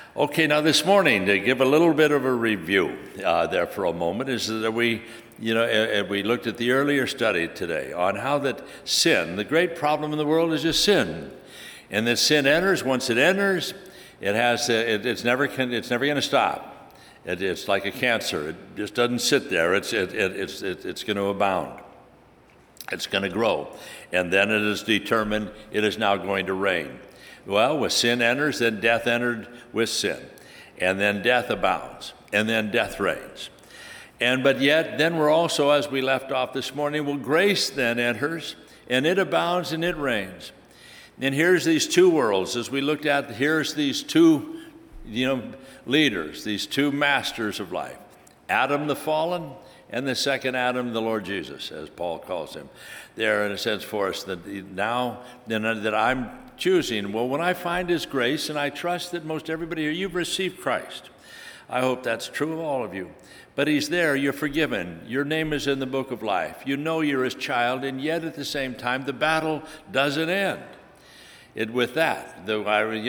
Okay, now this morning, to give a little bit of a review there for a moment, is that we looked at the earlier study today on how that sin, the great problem in the world is just sin. And that sin enters, once it enters, it's never going to stop. It's like a cancer. It just doesn't sit there. It's going to abound. It's going to grow. And then it is determined it is now going to reign. Well, when sin enters, then death entered with sin. And then death abounds. And then death reigns. But yet, then we're also, as we left off this morning, well, grace then enters, and it abounds and it reigns. And here's these two worlds, as we looked at, here's these two, leaders, these two masters of life. Adam the fallen, and the second Adam, the Lord Jesus, as Paul calls him. There, in a sense, for us, that now that I'm choosing, well, when I find His grace, and I trust that most everybody here, you've received Christ. I hope that's true of all of you. But He's there, you're forgiven. Your name is in the book of life. You know you're His child, and yet at the same time, the battle doesn't end. With that, though,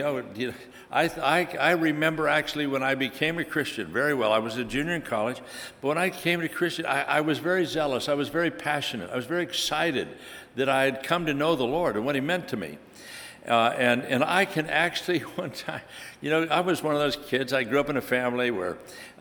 I remember actually when I became a Christian very well. I was a junior in college, but when I came to Christian, I was very zealous. I was very passionate. I was very excited that I had come to know the Lord and what He meant to me. And I can actually, one time, I was one of those kids. I grew up in a family where,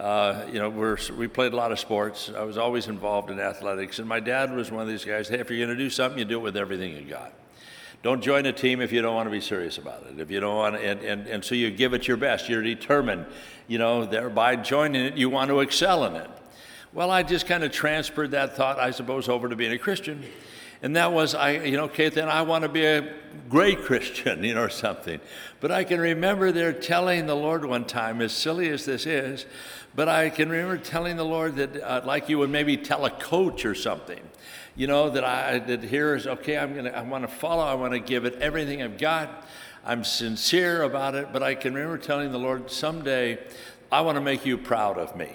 we played a lot of sports. I was always involved in athletics. And my dad was one of these guys, hey, if you're going to do something, you do it with everything you got. Don't join a team if you don't want to be serious about it. If you don't want to, and so you give it your best. You're determined, thereby joining it, you want to excel in it. Well, I just kind of transferred that thought, I suppose, over to being a Christian. And that was, then I want to be a great Christian, or something. But I can remember there telling the Lord one time, as silly as this is, but I can remember telling the Lord that, like you would maybe tell a coach or something, that here is, okay, I want to follow, I want to give it everything I've got. I'm sincere about it, but I can remember telling the Lord, someday I want to make you proud of me.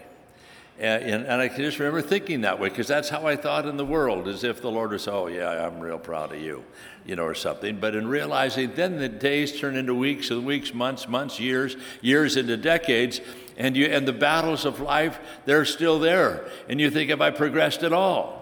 And I can just remember thinking that way, because that's how I thought in the world, as if the Lord was, oh yeah, I'm real proud of you, or something. But in realizing, then the days turn into weeks, and weeks, months, years into decades, and the battles of life, they're still there. And you think, have I progressed at all?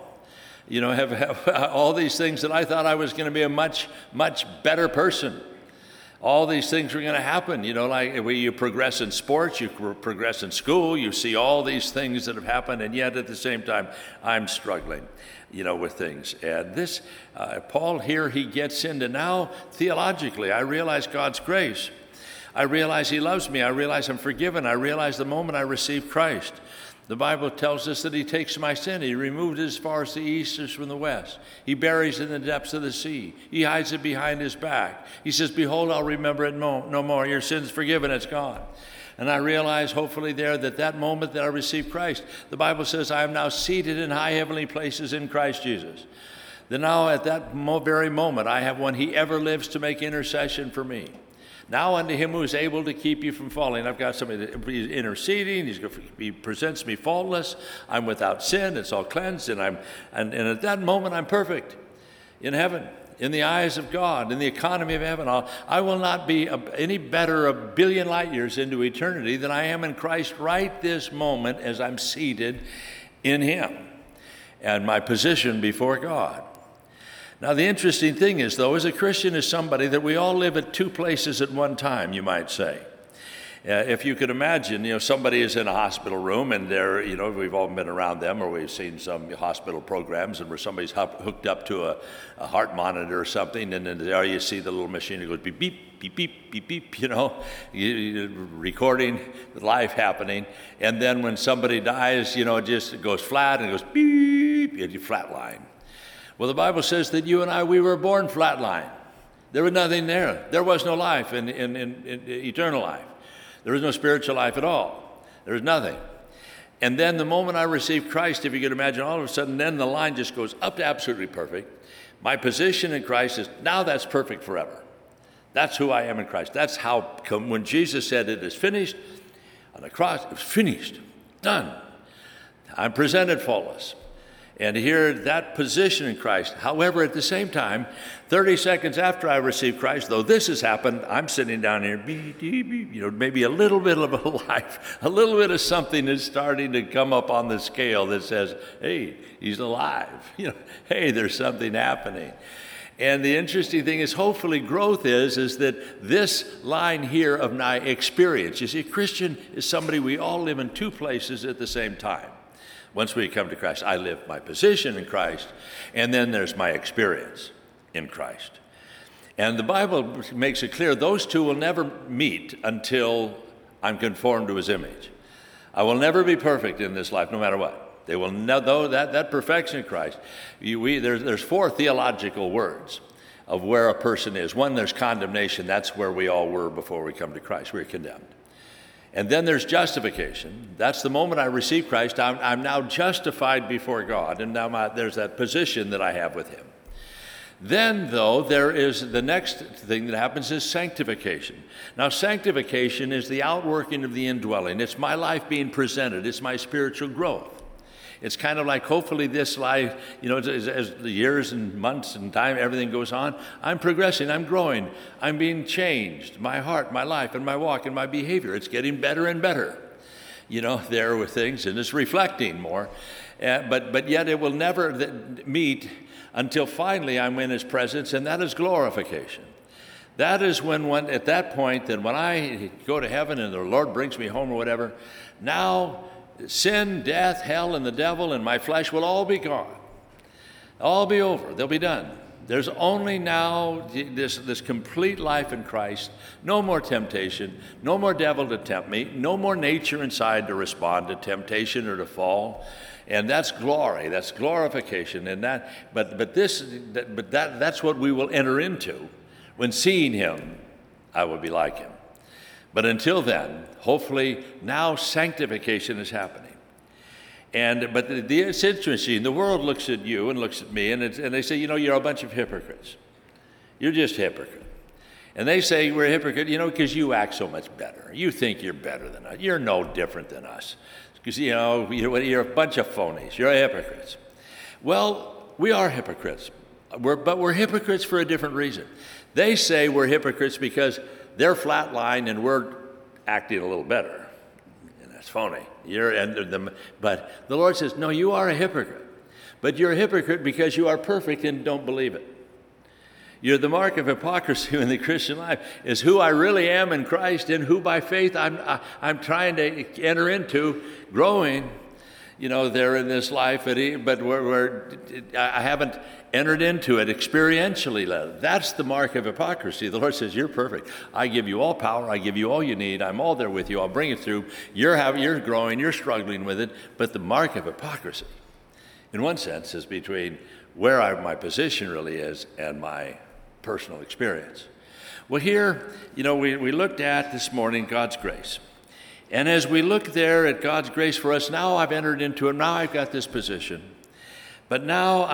Have all these things that I thought I was going to be a much, much better person. All these things were going to happen, like you progress in sports, you progress in school, you see all these things that have happened, and yet at the same time, I'm struggling, with things. And this, Paul here, he gets into now, theologically, I realize God's grace. I realize He loves me. I realize I'm forgiven. I realize the moment I receive Christ. The Bible tells us that He takes my sin. He removed it as far as the east is from the west. He buries it in the depths of the sea. He hides it behind His back. He says, behold, I'll remember it no more. Your sin's forgiven. It's gone. And I realize, hopefully there, that moment that I received Christ, the Bible says, I am now seated in high heavenly places in Christ Jesus. Then now at that very moment, I have one. He ever lives to make intercession for me. Now unto Him who is able to keep you from falling. I've got somebody that He's interceding. He presents me faultless. I'm without sin. It's all cleansed. And at that moment, I'm perfect in heaven, in the eyes of God, in the economy of heaven. I will not be any better a billion light years into eternity than I am in Christ right this moment as I'm seated in Him and my position before God. Now, the interesting thing is, though, as a Christian is somebody that we all live at two places at one time, you might say. If you could imagine, somebody is in a hospital room and they're, we've all been around them, or we've seen some hospital programs and where somebody's hooked up to a heart monitor or something, and then there you see the little machine that goes beep, beep, beep, beep, beep, beep, recording life happening. And then when somebody dies, it just goes flat and it goes beep, and you flatline. Well, the Bible says that you and I, we were born flatline. There was nothing there. There was no life in eternal life. There was no spiritual life at all. There was nothing. And then the moment I received Christ, if you could imagine, all of a sudden, then the line just goes up to absolutely perfect. My position in Christ is, now that's perfect forever. That's who I am in Christ. That's how, when Jesus said it is finished, on the cross, it was finished, done. I'm presented faultless. and hear that position in Christ. However, at the same time, 30 seconds after I received Christ, though this has happened, I'm sitting down here, maybe a little bit of a life, a little bit of something is starting to come up on the scale that says, hey, he's alive. Hey, there's something happening. And the interesting thing is, hopefully, growth is that this line here of my experience. You see, a Christian is somebody, we all live in two places at the same time. Once we come to Christ, I live my position in Christ, and then there's my experience in Christ. And the Bible makes it clear those two will never meet until I'm conformed to his image. I will never be perfect in this life, no matter what. They will know that perfection in Christ. There's four theological words of where a person is. One, there's condemnation. That's where we all were before we come to Christ. We're condemned. And then there's justification. That's the moment I receive Christ. I'm now justified before God, and now there's that position that I have with him. Then, though, there is the next thing that happens is sanctification. Now, sanctification is the outworking of the indwelling. It's my life being presented. It's my spiritual growth. It's kind of like, hopefully this life, as the years and months and time, everything goes on, I'm progressing, I'm growing, I'm being changed. My heart, my life, and my walk, and my behavior, it's getting better and better. There were things, and it's reflecting more. But yet it will never meet until finally I'm in his presence, and that is glorification. That is at that point, that when I go to heaven and the Lord brings me home or whatever, now sin, death, hell, and the devil and my flesh will all be gone. All be over. They'll be done. There's only now this complete life in Christ. No more temptation. No more devil to tempt me. No more nature inside to respond to temptation or to fall. And that's glory. That's glorification. And that's what we will enter into. When seeing him, I will be like him. But until then, hopefully, now sanctification is happening. But it's interesting. The world looks at you and looks at me, and they say, you're a bunch of hypocrites. You're just hypocrite. And they say we're a hypocrite, because you act so much better. You think you're better than us. You're no different than us. Because, you're a bunch of phonies. You're hypocrites. Well, we are hypocrites. But we're hypocrites for a different reason. They say we're hypocrites because they're flatlined and we're acting a little better. And that's phony. But the Lord says, no, you are a hypocrite. But you're a hypocrite because you are perfect and don't believe it. You're the mark of hypocrisy in the Christian life is who I really am in Christ and who by faith I'm trying to enter into, growing, there in this life. But I haven't entered into it experientially. That's the mark of hypocrisy. The Lord says, you're perfect. I give you all power. I give you all you need. I'm all there with you. I'll bring it through. You're growing. You're struggling with it. But the mark of hypocrisy, in one sense, is between where my position really is and my personal experience. Well, here, we looked at this morning God's grace. And as we look there at God's grace for us, now I've entered into it. Now I've got this position. But now,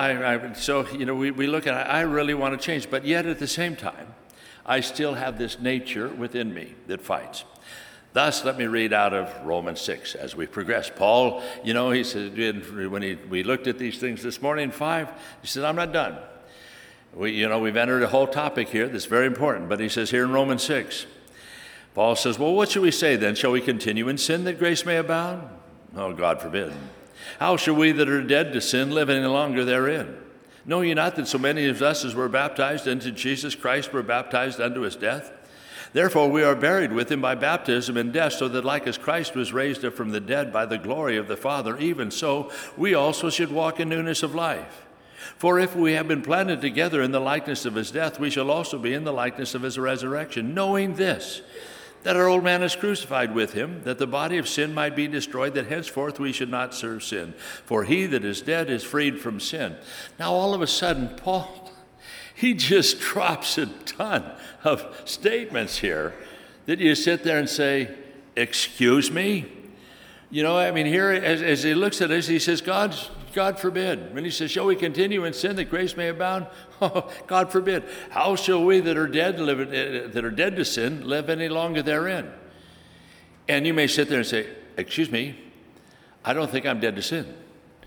we look at it, I really want to change. But yet at the same time, I still have this nature within me that fights. Thus, let me read out of Romans 6 as we progress. Paul, he said, when we looked at these things this morning, 5, he said, I'm not done. We've entered a whole topic here that's very important. But he says here in Romans 6, Paul says, well, what shall we say then? Shall we continue in sin that grace may abound? Oh, God forbid. How shall we that are dead to sin live any longer therein? Know ye not that so many of us as were baptized into Jesus Christ were baptized unto his death? Therefore we are buried with him by baptism in death, so that like as Christ was raised up from the dead by the glory of the Father, even so we also should walk in newness of life. For if we have been planted together in the likeness of his death, we shall also be in the likeness of his resurrection, knowing this, that our old man is crucified with him, that the body of sin might be destroyed, that henceforth we should not serve sin. For he that is dead is freed from sin. Now all of a sudden, Paul, he just drops a ton of statements here that you sit there and say, excuse me? Here, as he looks at this, he says, God forbid. When he says, shall we continue in sin that grace may abound? Oh, God forbid. How shall we that are dead to sin live any longer therein? And you may sit there and say, excuse me, I don't think I'm dead to sin.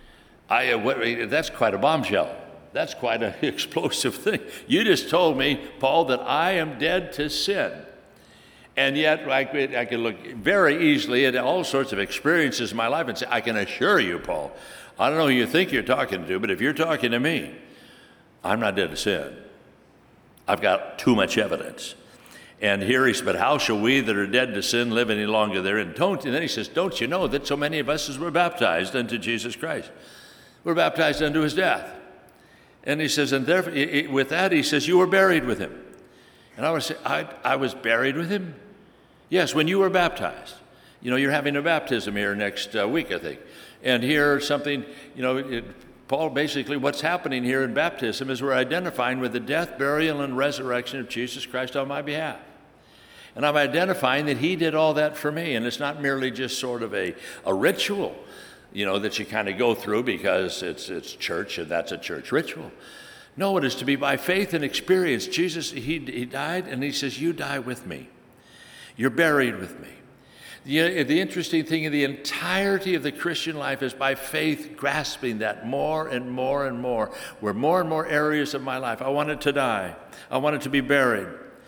That's quite a bombshell. That's quite an explosive thing. You just told me, Paul, that I am dead to sin. And yet I could look very easily at all sorts of experiences in my life and say, I can assure you, Paul, I don't know who you think you're talking to, but if you're talking to me, I'm not dead to sin. I've got too much evidence. And here he says, but how shall we that are dead to sin live any longer therein? And then he says, don't you know that so many of us as were baptized unto Jesus Christ? We're baptized unto his death. And he says, and therefore, with that, he says, you were buried with him. And I would say, I was buried with him? Yes, when you were baptized. You know, you're having a baptism here next week, I think. And here something, Paul, basically what's happening here in baptism is we're identifying with the death, burial, and resurrection of Jesus Christ on my behalf. And I'm identifying that he did all that for me. And it's not merely just sort of a ritual, that you kind of go through because it's church and that's a church ritual. No, it is to be by faith and experience. Jesus, he died, and he says, you die with me. You're buried with me. The interesting thing in the entirety of the Christian life is by faith grasping that more and more and more, where more and more areas of my life, I wanted to die. I wanted to be buried.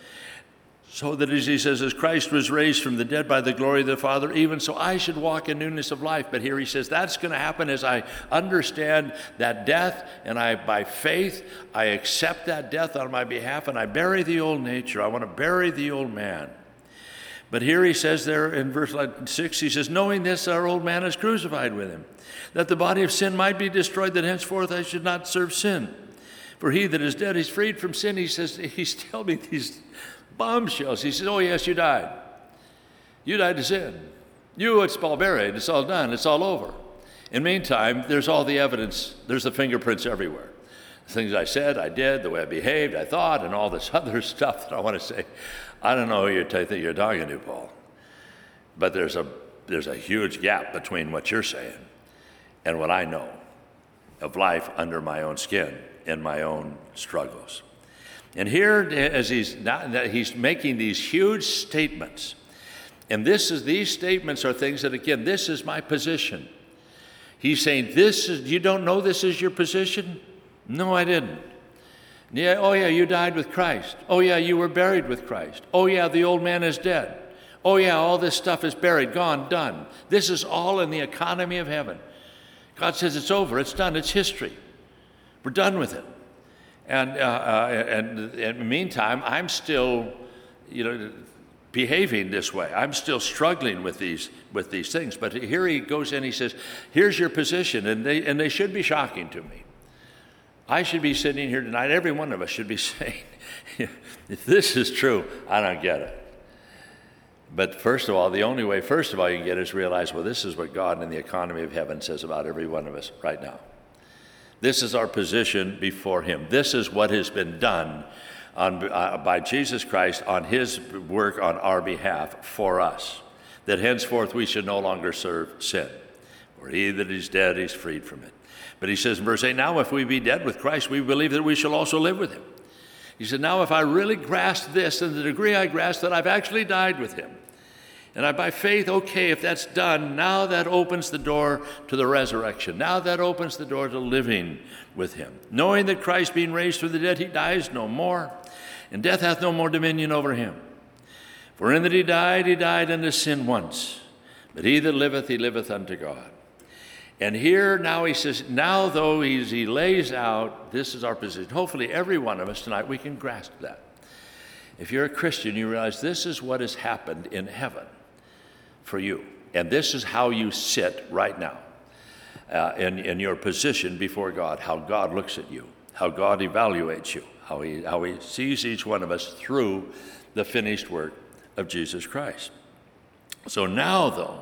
So that, as he says, as Christ was raised from the dead by the glory of the Father, even so I should walk in newness of life. But here he says that's going to happen as I understand that death, and by faith, I accept that death on my behalf, and I bury the old nature. I want to bury the old man. But here he says there in verse 6, he says, knowing this, our old man is crucified with him, that the body of sin might be destroyed, that henceforth I should not serve sin. For he that is dead is freed from sin. He says, he's telling me these bombshells. He says, oh yes, you died. You died to sin. It's all buried. It's all done. It's all over. In the meantime, there's all the evidence. There's the fingerprints everywhere. The things I said, I did, the way I behaved, I thought, and all this other stuff that I want to say. I don't know who you think you're talking to, Paul. But there's a huge gap between what you're saying and what I know of life under my own skin and my own struggles. And here, as he's making these huge statements, and these statements are things that, again, this is my position. He's saying, you don't know this is your position? No, I didn't. Yeah, oh yeah, you died with Christ. Oh yeah, you were buried with Christ. Oh yeah, the old man is dead. Oh yeah, all this stuff is buried, gone, done. This is all in the economy of heaven. God says it's over, it's done, it's history. We're done with it. And in the meantime, I'm still, behaving this way. I'm still struggling with these things. But here he goes in, he says, here's your position, and they should be shocking to me. I should be sitting here tonight, every one of us should be saying, if this is true, I don't get it. But the only way you can get it is realize, well, this is what God in the economy of heaven says about every one of us right now. This is our position before him. This is what has been done by Jesus Christ on his work on our behalf for us, that henceforth we should no longer serve sin. For he that is dead is freed from it. But he says in verse 8, now if we be dead with Christ, we believe that we shall also live with him. He said, now if I really grasp this, in the degree I grasp that I've actually died with him, and I, by faith, okay, if that's done, now that opens the door to the resurrection. Now that opens the door to living with him. Knowing that Christ being raised from the dead, he dies no more, and death hath no more dominion over him. For in that he died unto sin once, but he that liveth, he liveth unto God. And here now he says, now though he lays out, this is our position. Hopefully every one of us tonight, we can grasp that. If you're a Christian, you realize this is what has happened in heaven for you. And this is how you sit right now in your position before God, how God looks at you, how God evaluates you, how he sees each one of us through the finished work of Jesus Christ. So now, though,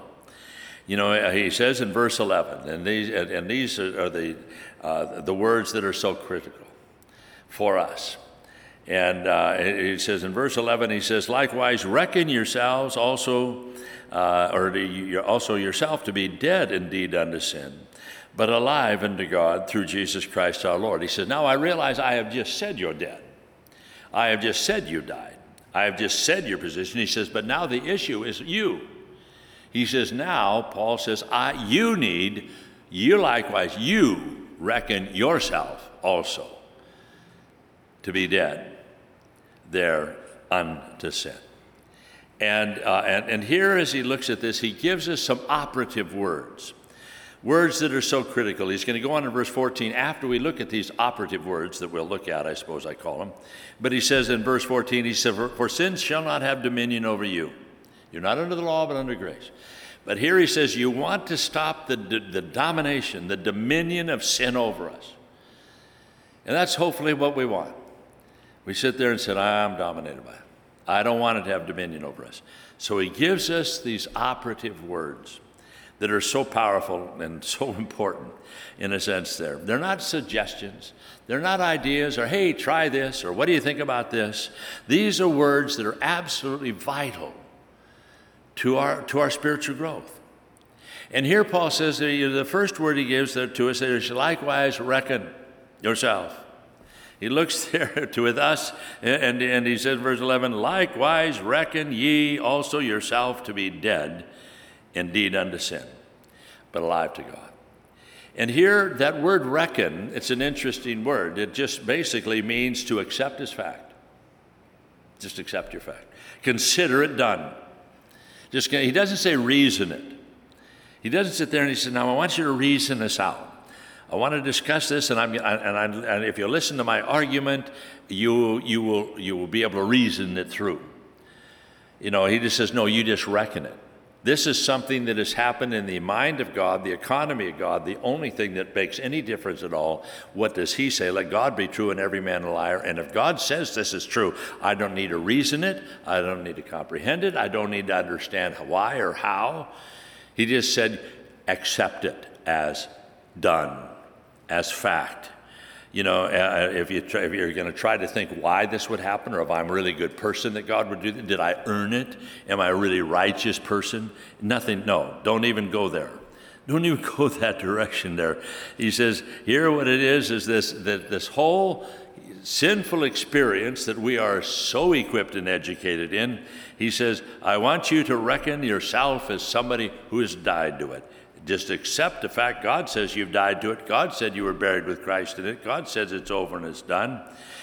he says in verse 11, and these are the words that are so critical for us. And he says in verse 11, he says, likewise, reckon yourselves also, also yourself to be dead indeed unto sin, but alive unto God through Jesus Christ our Lord. He says, now I realize I have just said you're dead. I have just said you died. I have just said your position. He says, but now the issue is you. He says, now, Paul says, you need you likewise, you reckon yourself also to be dead there unto sin. And here, as he looks at this, he gives us some operative words that are so critical. He's going to go on in verse 14 after we look at these operative words that we'll look at, I suppose I call them. But he says in verse 14, he says, for sin shall not have dominion over you. You're not under the law, but under grace. But here he says, you want to stop the domination, the dominion of sin over us. And that's hopefully what we want. We sit there and say, I'm dominated by it. I don't want it to have dominion over us. So he gives us these operative words that are so powerful and so important in a sense there. They're not suggestions. They're not ideas or, hey, try this, or what do you think about this? These are words that are absolutely vital to our spiritual growth. And here Paul says that the first word he gives there to us is likewise reckon yourself. He looks there with us and he says, verse 11, likewise reckon ye also yourself to be dead indeed unto sin, but alive to God. And here, that word reckon, it's an interesting word. It just basically means to accept as fact. Just accept your fact. Consider it done. He doesn't say reason it. He doesn't sit there and he says, now I want you to reason this out. I want to discuss this, and if you listen to my argument, you will be able to reason it through. He just says, no, you just reckon it. This is something that has happened in the mind of God, the economy of God, the only thing that makes any difference at all. What does he say? Let God be true and every man a liar. And if God says this is true, I don't need to reason it. I don't need to comprehend it. I don't need to understand why or how. He just said, accept it as done, as fact. If you're going to try to think why this would happen, or if I'm a really good person that God would do that, did I earn it? Am I a really righteous person? Nothing, no, don't even go there. Don't even go that direction there. He says, here what it is this whole sinful experience that we are so equipped and educated in. He says, I want you to reckon yourself as somebody who has died to it. Just accept the fact God says you've died to it. God said you were buried with Christ in it. God says it's over and it's done.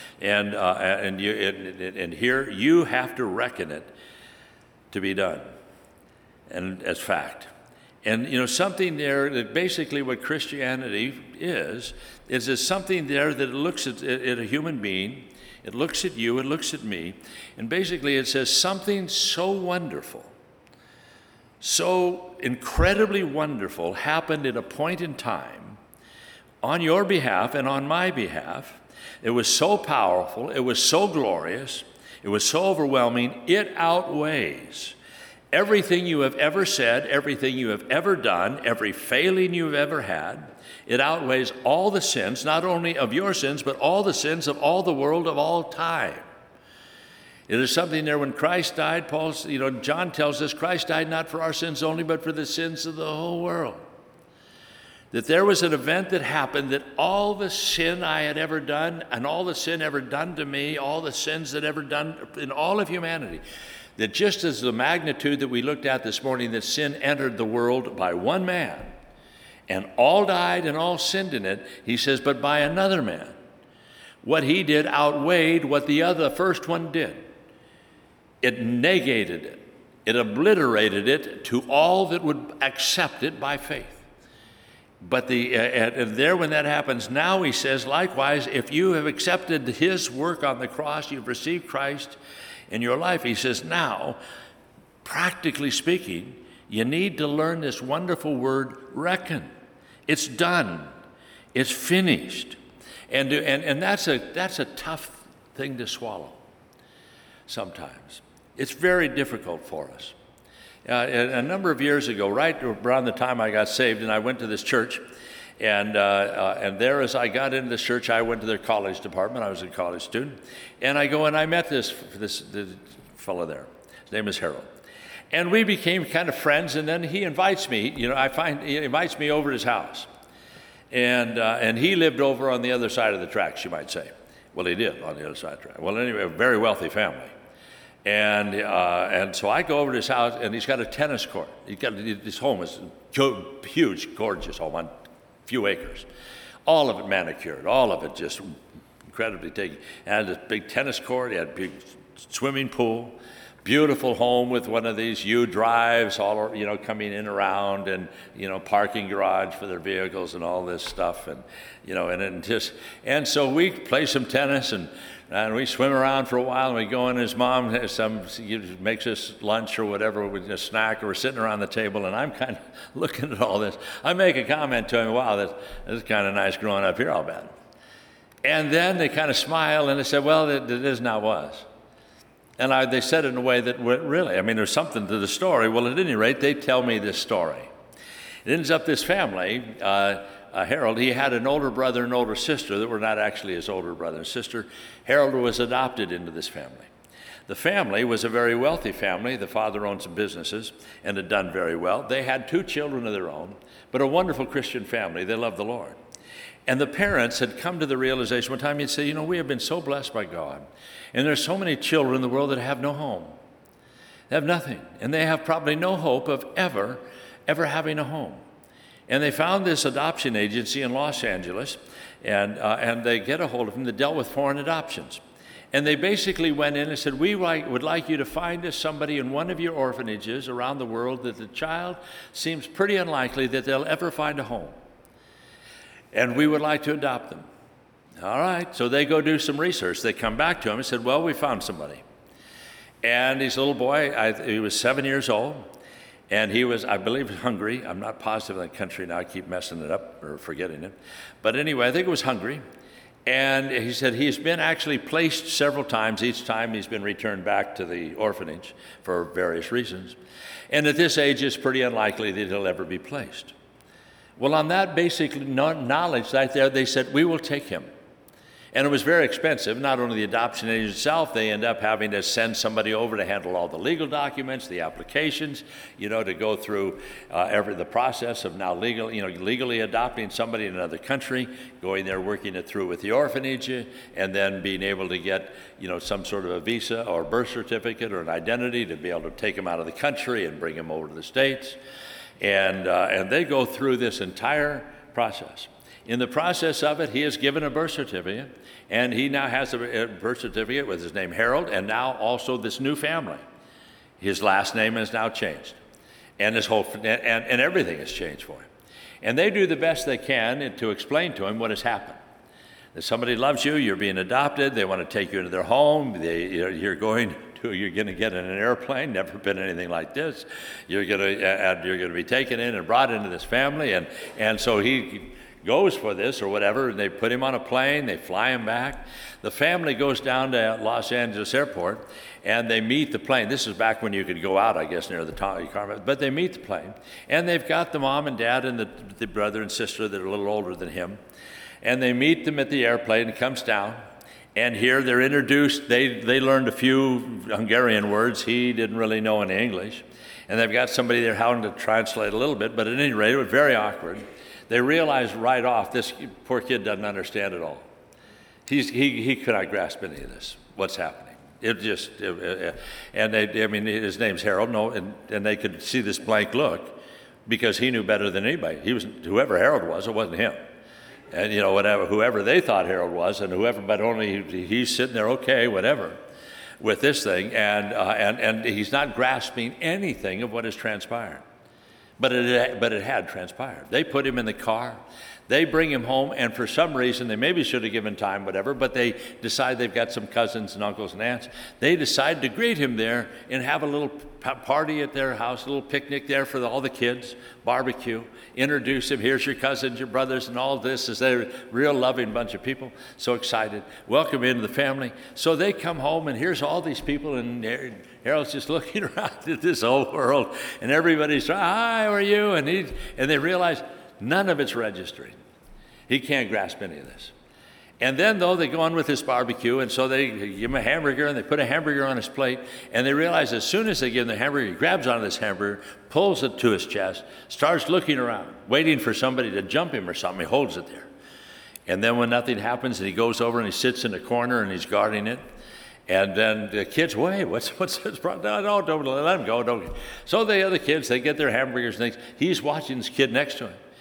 And here you have to reckon it to be done, and as fact. And something there that basically what Christianity is there's something there that looks at a human being. It looks at you. It looks at me, and basically it says something so wonderful, so incredibly wonderful happened at a point in time on your behalf and on my behalf. It was so powerful, it was so glorious, it was so overwhelming, it outweighs everything you have ever said, everything you have ever done, every failing you've ever had. It outweighs all the sins, not only of your sins, but all the sins of all the world of all time. It is something there when Christ died, John tells us Christ died not for our sins only, but for the sins of the whole world. That there was an event that happened that all the sin I had ever done and all the sin ever done to me, all the sins that ever done in all of humanity, that just as the magnitude that we looked at this morning, that sin entered the world by one man and all died and all sinned in it, he says, but by another man. What he did outweighed what the first one did. It negated it. It obliterated it to all that would accept it by faith. But there when that happens, now he says, likewise, if you have accepted his work on the cross, you've received Christ in your life, he says, now, practically speaking, you need to learn this wonderful word, reckon. It's done. It's finished. And that's a tough thing to swallow sometimes. It's very difficult for us. A number of years ago, right around the time I got saved, and I went to this church, and there as I got into this church, I went to their college department. I was a college student, and I met this fellow there. His name is Harold, and we became kind of friends. And then he invites me. He invites me over to his house, and he lived over on the other side of the tracks, you might say. Well, he did on the other side of the tracks. Well, anyway, a very wealthy family. And so I go over to his house, and he's got a tennis court. His home is huge, gorgeous home on few acres. All of it manicured, all of it just incredibly taken. And had this big tennis court, he had a big swimming pool, beautiful home with one of these U drives, all coming in and around, and parking garage for their vehicles and all this stuff, and so we play some tennis and we swim around for a while, and we go in. His mom makes us lunch or whatever, with a snack, or we're sitting around the table, and I'm kind of looking at all this. I make a comment to him, wow, this is kind of nice growing up here, I'll bet. And then they kind of smile, and they said, well, it is now was. And they said it in a way that really, there's something to the story. Well, at any rate, they tell me this story. It ends up this family, Harold, he had an older brother and older sister that were not actually his older brother and sister. Harold was adopted into this family. The family was a very wealthy family. The father owned some businesses and had done very well. They had 2 children of their own, but a wonderful Christian family. They loved the Lord. And the parents had come to the realization one time, he'd say, we have been so blessed by God, and there's so many children in the world that have no home. They have nothing, and they have probably no hope of ever having a home. And they found this adoption agency in Los Angeles, and they get a hold of them that dealt with foreign adoptions. And they basically went in and said, we would like you to find us somebody in one of your orphanages around the world that the child seems pretty unlikely that they'll ever find a home. And we would like to adopt them. All right, so they go do some research. They come back to him and said, well, we found somebody. And he's a little boy, he was 7 years old. And he was, I believe, Hungary. I'm not positive of that country now. I keep messing it up or forgetting it. But anyway, I think it was Hungary. And he said he's been actually placed several times. Each time he's been returned back to the orphanage for various reasons. And at this age, it's pretty unlikely that he'll ever be placed. Well, on that basic knowledge right there, they said, we will take him. And it was very expensive. Not only the adoption agency itself, they end up having to send somebody over to handle all the legal documents, the applications, to go through the process of now legally adopting somebody in another country, going there, working it through with the orphanage, and then being able to get, some sort of a visa or birth certificate or an identity to be able to take them out of the country and bring them over to the States. And they go through this entire process. In the process of it, he is given a birth certificate, and he now has a birth certificate with his name Harold, and now also this new family. His last name is now changed, and and everything has changed for him. And they do the best they can to explain to him what has happened. That somebody loves you, you're being adopted, they want to take you into their home, you're going to get in an airplane, never been anything like this. You're going to be taken in and brought into this family, and so he goes for this or whatever, and they put him on a plane, they fly him back. The family goes down to Los Angeles airport, and they meet the plane. This is back when you could go out, I guess, near the car, but they meet the plane, and they've got the mom and dad and the brother and sister that are a little older than him, and they meet them at the airplane. It comes down, and here they're introduced. They learned a few Hungarian words. He didn't really know any English, and they've got somebody there having to translate a little bit, but at any rate, it was very awkward. They realized right off, this poor kid doesn't understand at all. He could not grasp any of this, what's happening. His name's Harold, and they could see this blank look because he knew better than anybody. He was, whoever Harold was, it wasn't him. And, whoever they thought Harold was, and but only he's sitting there, okay, whatever, with this thing, and he's not grasping anything of what has transpired. But it had transpired. They put him in the car. They bring him home, and for some reason, they maybe should have given time, whatever, but they decide they've got some cousins and uncles and aunts. They decide to greet him there and have a little party at their house, a little picnic there for all the kids, barbecue, introduce him. Here's your cousins, your brothers, and all this. As they're a real loving bunch of people, so excited. Welcome into the family. So they come home, and here's all these people, and Harold's just looking around at this whole world, and everybody's, hi, how are you? And they realize none of it's registering. He can't grasp any of this. And then, though, they go on with this barbecue, and so they give him a hamburger, and they put a hamburger on his plate, and they realize as soon as they give him the hamburger, he grabs onto this hamburger, pulls it to his chest, starts looking around, waiting for somebody to jump him or something. He holds it there. And then when nothing happens, and he goes over and he sits in the corner, and he's guarding it. And then the kids, wait, what's this problem? No, don't let him go. Don't. So the other kids, they get their hamburgers and things. He's watching this kid next to him.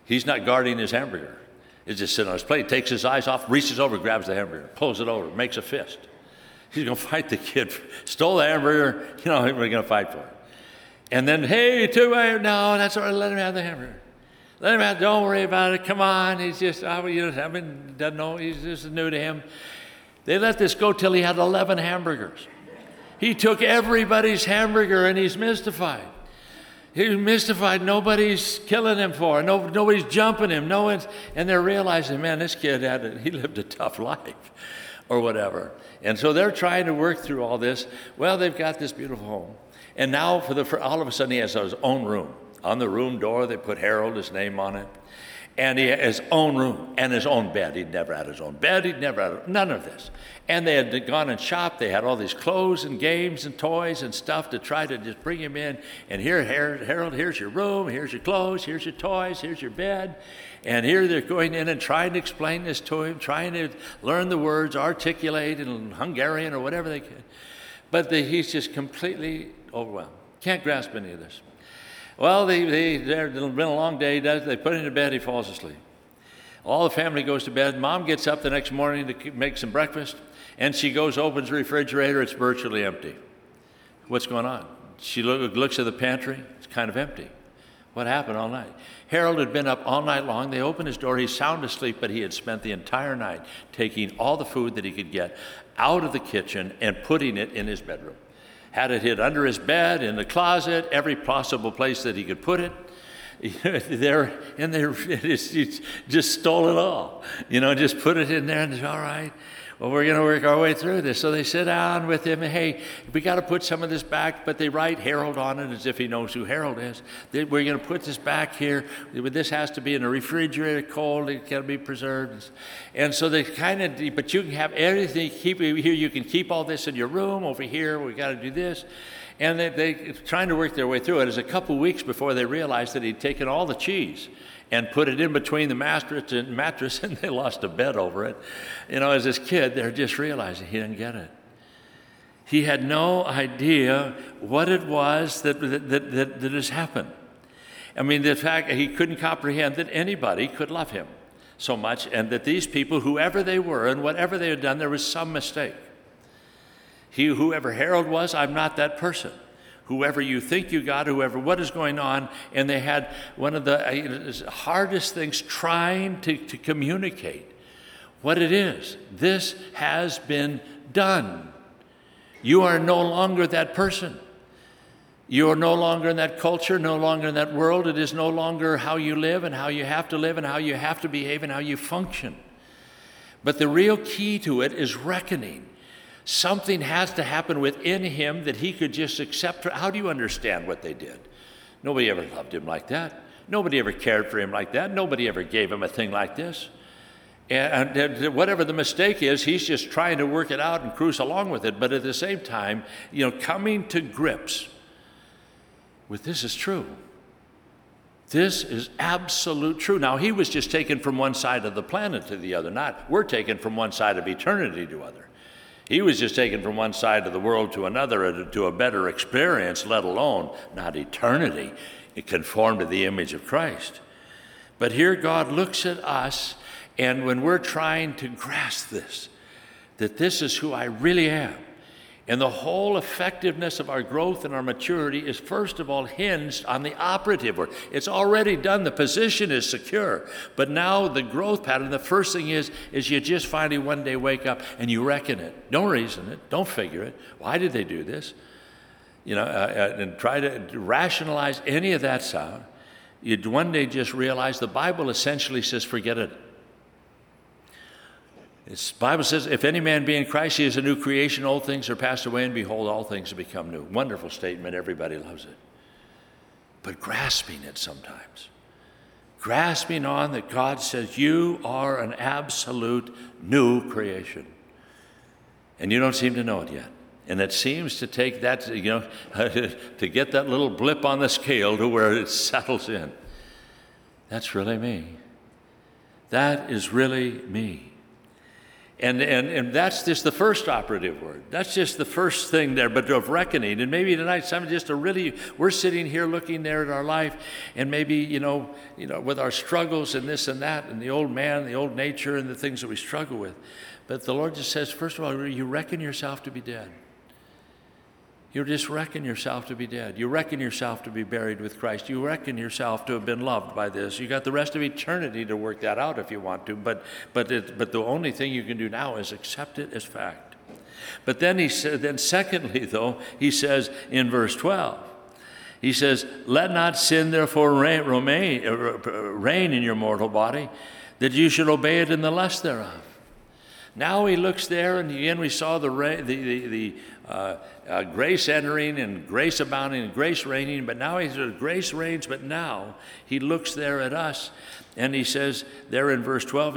He's not guarding his hamburger. He's just sitting on his plate, takes his eyes off, reaches over, grabs the hamburger, pulls it over, makes a fist. He's going to fight the kid. Stole the hamburger, we're going to fight for it. And then, hey, no, that's all right, let him have the hamburger. Let him have, don't worry about it, come on. He's just, doesn't know, he's just new to him. They let this go till he had 11 hamburgers. He took everybody's hamburger and he's mystified. He's mystified. Nobody's killing him for it. Nobody's jumping him. And they're realizing, man, this kid he lived a tough life or whatever. And so they're trying to work through all this. Well, they've got this beautiful home. And now for all of a sudden he has his own room. On the room door, they put Harold, his name on it. And he had his own room and his own bed. He'd never had his own bed. He'd never had none of this. And they had gone and shopped. They had all these clothes and games and toys and stuff to try to just bring him in. And here, Harold, here's your room, here's your clothes, here's your toys, here's your bed. And here they're going in and trying to explain this to him, trying to learn the words, articulate in Hungarian or whatever they can. But he's just completely overwhelmed. Can't grasp any of this. Well, it's been a long day. They put him to bed. He falls asleep. All the family goes to bed. Mom gets up the next morning to make some breakfast, and she goes, opens the refrigerator. It's virtually empty. What's going on? She looks at the pantry. It's kind of empty. What happened all night? Harold had been up all night long. They opened his door. He's sound asleep, but he had spent the entire night taking all the food that he could get out of the kitchen and putting it in his bedroom. Had it hid under his bed, in the closet, every possible place that he could put it. He just stole it all. Just put it in there and it's all right. Well, we're going to work our way through this. So they sit down with him and, hey, we got to put some of this back, but they write Harold on it as if he knows who Harold is. We're going to put this back here. This has to be in a refrigerator, cold. It can be preserved. And so they but you can have everything. Keep it here. You can keep all this in your room. Over here, we got to do this. And they're trying to work their way through it. It was a couple weeks before they realized that he'd taken all the cheese and put it in between the mattress, and they lost a bed over it. As this kid, they're just realizing he didn't get it. He had no idea what it was that has happened. The fact that he couldn't comprehend that anybody could love him so much, and that these people, whoever they were and whatever they had done, there was some mistake. Whoever Harold was, I'm not that person. Whoever you think you got, what is going on? And they had one of the hardest things trying to communicate what it is. This has been done. You are no longer that person. You are no longer in that culture, no longer in that world. It is no longer how you live and how you have to live and how you have to behave and how you function. But the real key to it is reckoning. Something has to happen within him that he could just accept. How do you understand what they did? Nobody ever loved him like that. Nobody ever cared for him like that. Nobody ever gave him a thing like this. And whatever the mistake is, he's just trying to work it out and cruise along with it. But at the same time, coming to grips with this is true. This is absolute true. Now, he was just taken from one side of the planet to the other. We're taken from one side of eternity to other. He was just taken from one side of the world to another, to a better experience, let alone not eternity. It conformed to the image of Christ. But here God looks at us, and when we're trying to grasp this, that this is who I really am, and the whole effectiveness of our growth and our maturity is first of all hinged on the operative word. It's already done. The position is secure. But now the growth pattern, the first thing is you just finally one day wake up and you reckon it. Don't reason it. Don't figure it. Why did they do this? And try to rationalize any of that sound. You'd one day just realize the Bible essentially says, forget it. The Bible says, if any man be in Christ, he is a new creation. Old things are passed away, and behold, all things have become new. Wonderful statement. Everybody loves it. But grasping it sometimes. Grasping on that God says, you are an absolute new creation. And you don't seem to know it yet. And it seems to take that, to get that little blip on the scale to where it settles in. That's really me. That is really me. And that's just the first operative word. That's just the first thing there, but of reckoning. And maybe tonight, we're sitting here looking there at our life, and maybe, with our struggles and this and that, and the old man, the old nature, and the things that we struggle with. But the Lord just says, first of all, you reckon yourself to be dead. You just reckon yourself to be dead. You reckon yourself to be buried with Christ. You reckon yourself to have been loved by this. You got the rest of eternity to work that out if you want to. But the only thing you can do now is accept it as fact. But then secondly, though, he says in verse 12, he says, "Let not sin therefore reign in your mortal body, that you should obey it in the lust thereof." Now he looks there, and again we saw the grace entering and grace abounding and grace reigning, but now he says grace reigns, but now he looks there at us, and he says there in verse 12,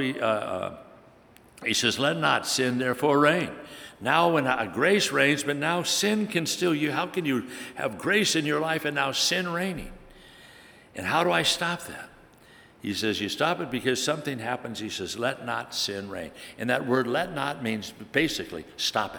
he says, "Let not sin therefore reign." Now when grace reigns, but now sin can still, how can you have grace in your life and now sin reigning? And how do I stop that? He says, you stop it because something happens. He says, let not sin reign. And that word let not means basically stop it.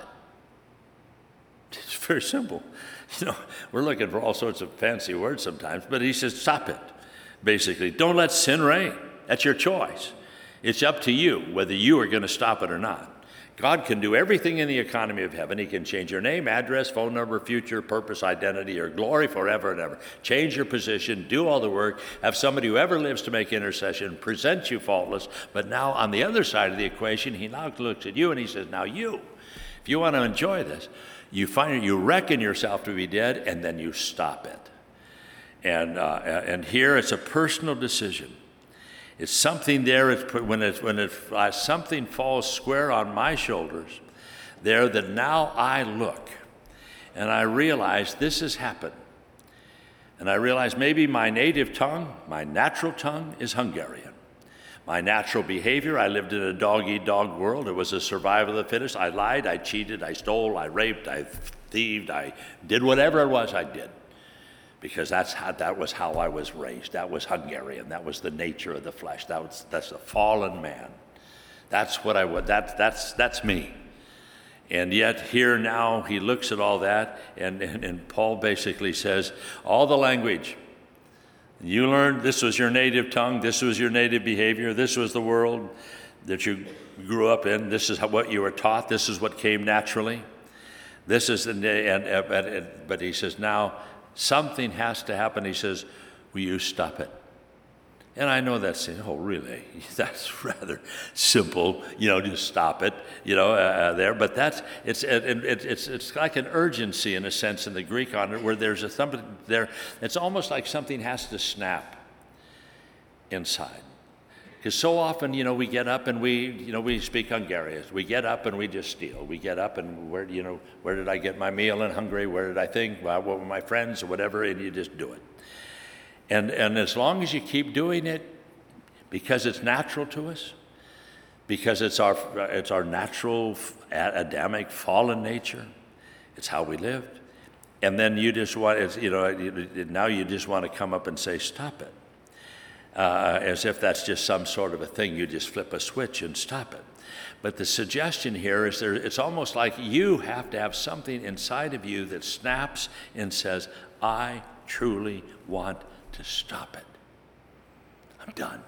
It's very simple. We're looking for all sorts of fancy words sometimes, but he says, stop it. Basically, don't let sin reign. That's your choice. It's up to you whether you are going to stop it or not. God can do everything in the economy of heaven. He can change your name, address, phone number, future, purpose, identity, your glory forever and ever. Change your position, do all the work, have somebody who ever lives to make intercession, present you faultless. But now on the other side of the equation, he now looks at you and he says, now if you want to enjoy this, you reckon yourself to be dead, and then you stop it. And here it's a personal decision. It's something there, when something falls square on my shoulders, there that now I look and I realize this has happened. And I realize maybe my native tongue, my natural tongue is Hungarian. My natural behavior, I lived in a dog-eat-dog world. It was a survival of the fittest. I lied, I cheated, I stole, I raped, I thieved, I did whatever it was I did. Because that was how I was raised. That was Hungarian. That was the nature of the flesh. That's a fallen man. That's what I would. That's me. And yet here now he looks at all that, and Paul basically says, all the language you learned, this was your native tongue, this was your native behavior, this was the world that you grew up in, this is what you were taught, this is what came naturally. This is but he says now, something has to happen. He says, will you stop it? And I know that's saying, oh, really? That's rather simple, just stop it, there. But it's like an urgency in a sense in the Greek on it, where there's something there. It's almost like something has to snap inside. Because so often, we get up and we speak Hungarian. We get up and we just steal. We get up and where did I get my meal in Hungary? Where did I think? Well, what were my friends or whatever? And you just do it. And as long as you keep doing it, because it's natural to us, because it's our natural Adamic fallen nature, it's how we lived. And then you just want now you just want to come up and say, stop it. As if that's just some sort of a thing. You just flip a switch and stop it. But the suggestion here is it's almost like you have to have something inside of you that snaps and says, I truly want to stop it. I'm done.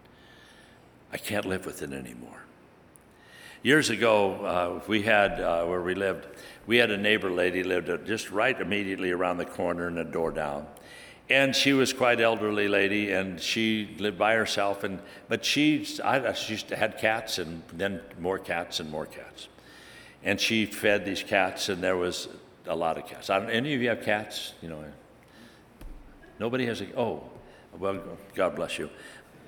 I can't live with it anymore. Years ago, we had, where we lived, we had a neighbor lady lived just right immediately around the corner and a door down. And she was quite elderly lady, and she lived by herself. But she had cats, and then more cats and more cats. And she fed these cats, and there was a lot of cats. Any of you have cats? Nobody has oh, well, God bless you.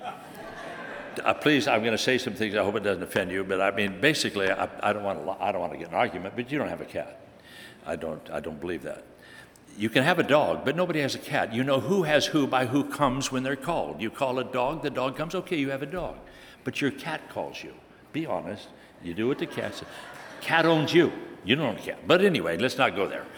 Please, I'm going to say some things. I hope it doesn't offend you, but I mean, basically, I don't want to get in an argument. But you don't have a cat. I don't believe that. You can have a dog, but nobody has a cat. You know who has who by who comes when they're called. You call a dog, the dog comes, okay, you have a dog. But your cat calls you. Be honest. You do what the cat says. Cat owns you. You don't own a cat. But anyway, let's not go there.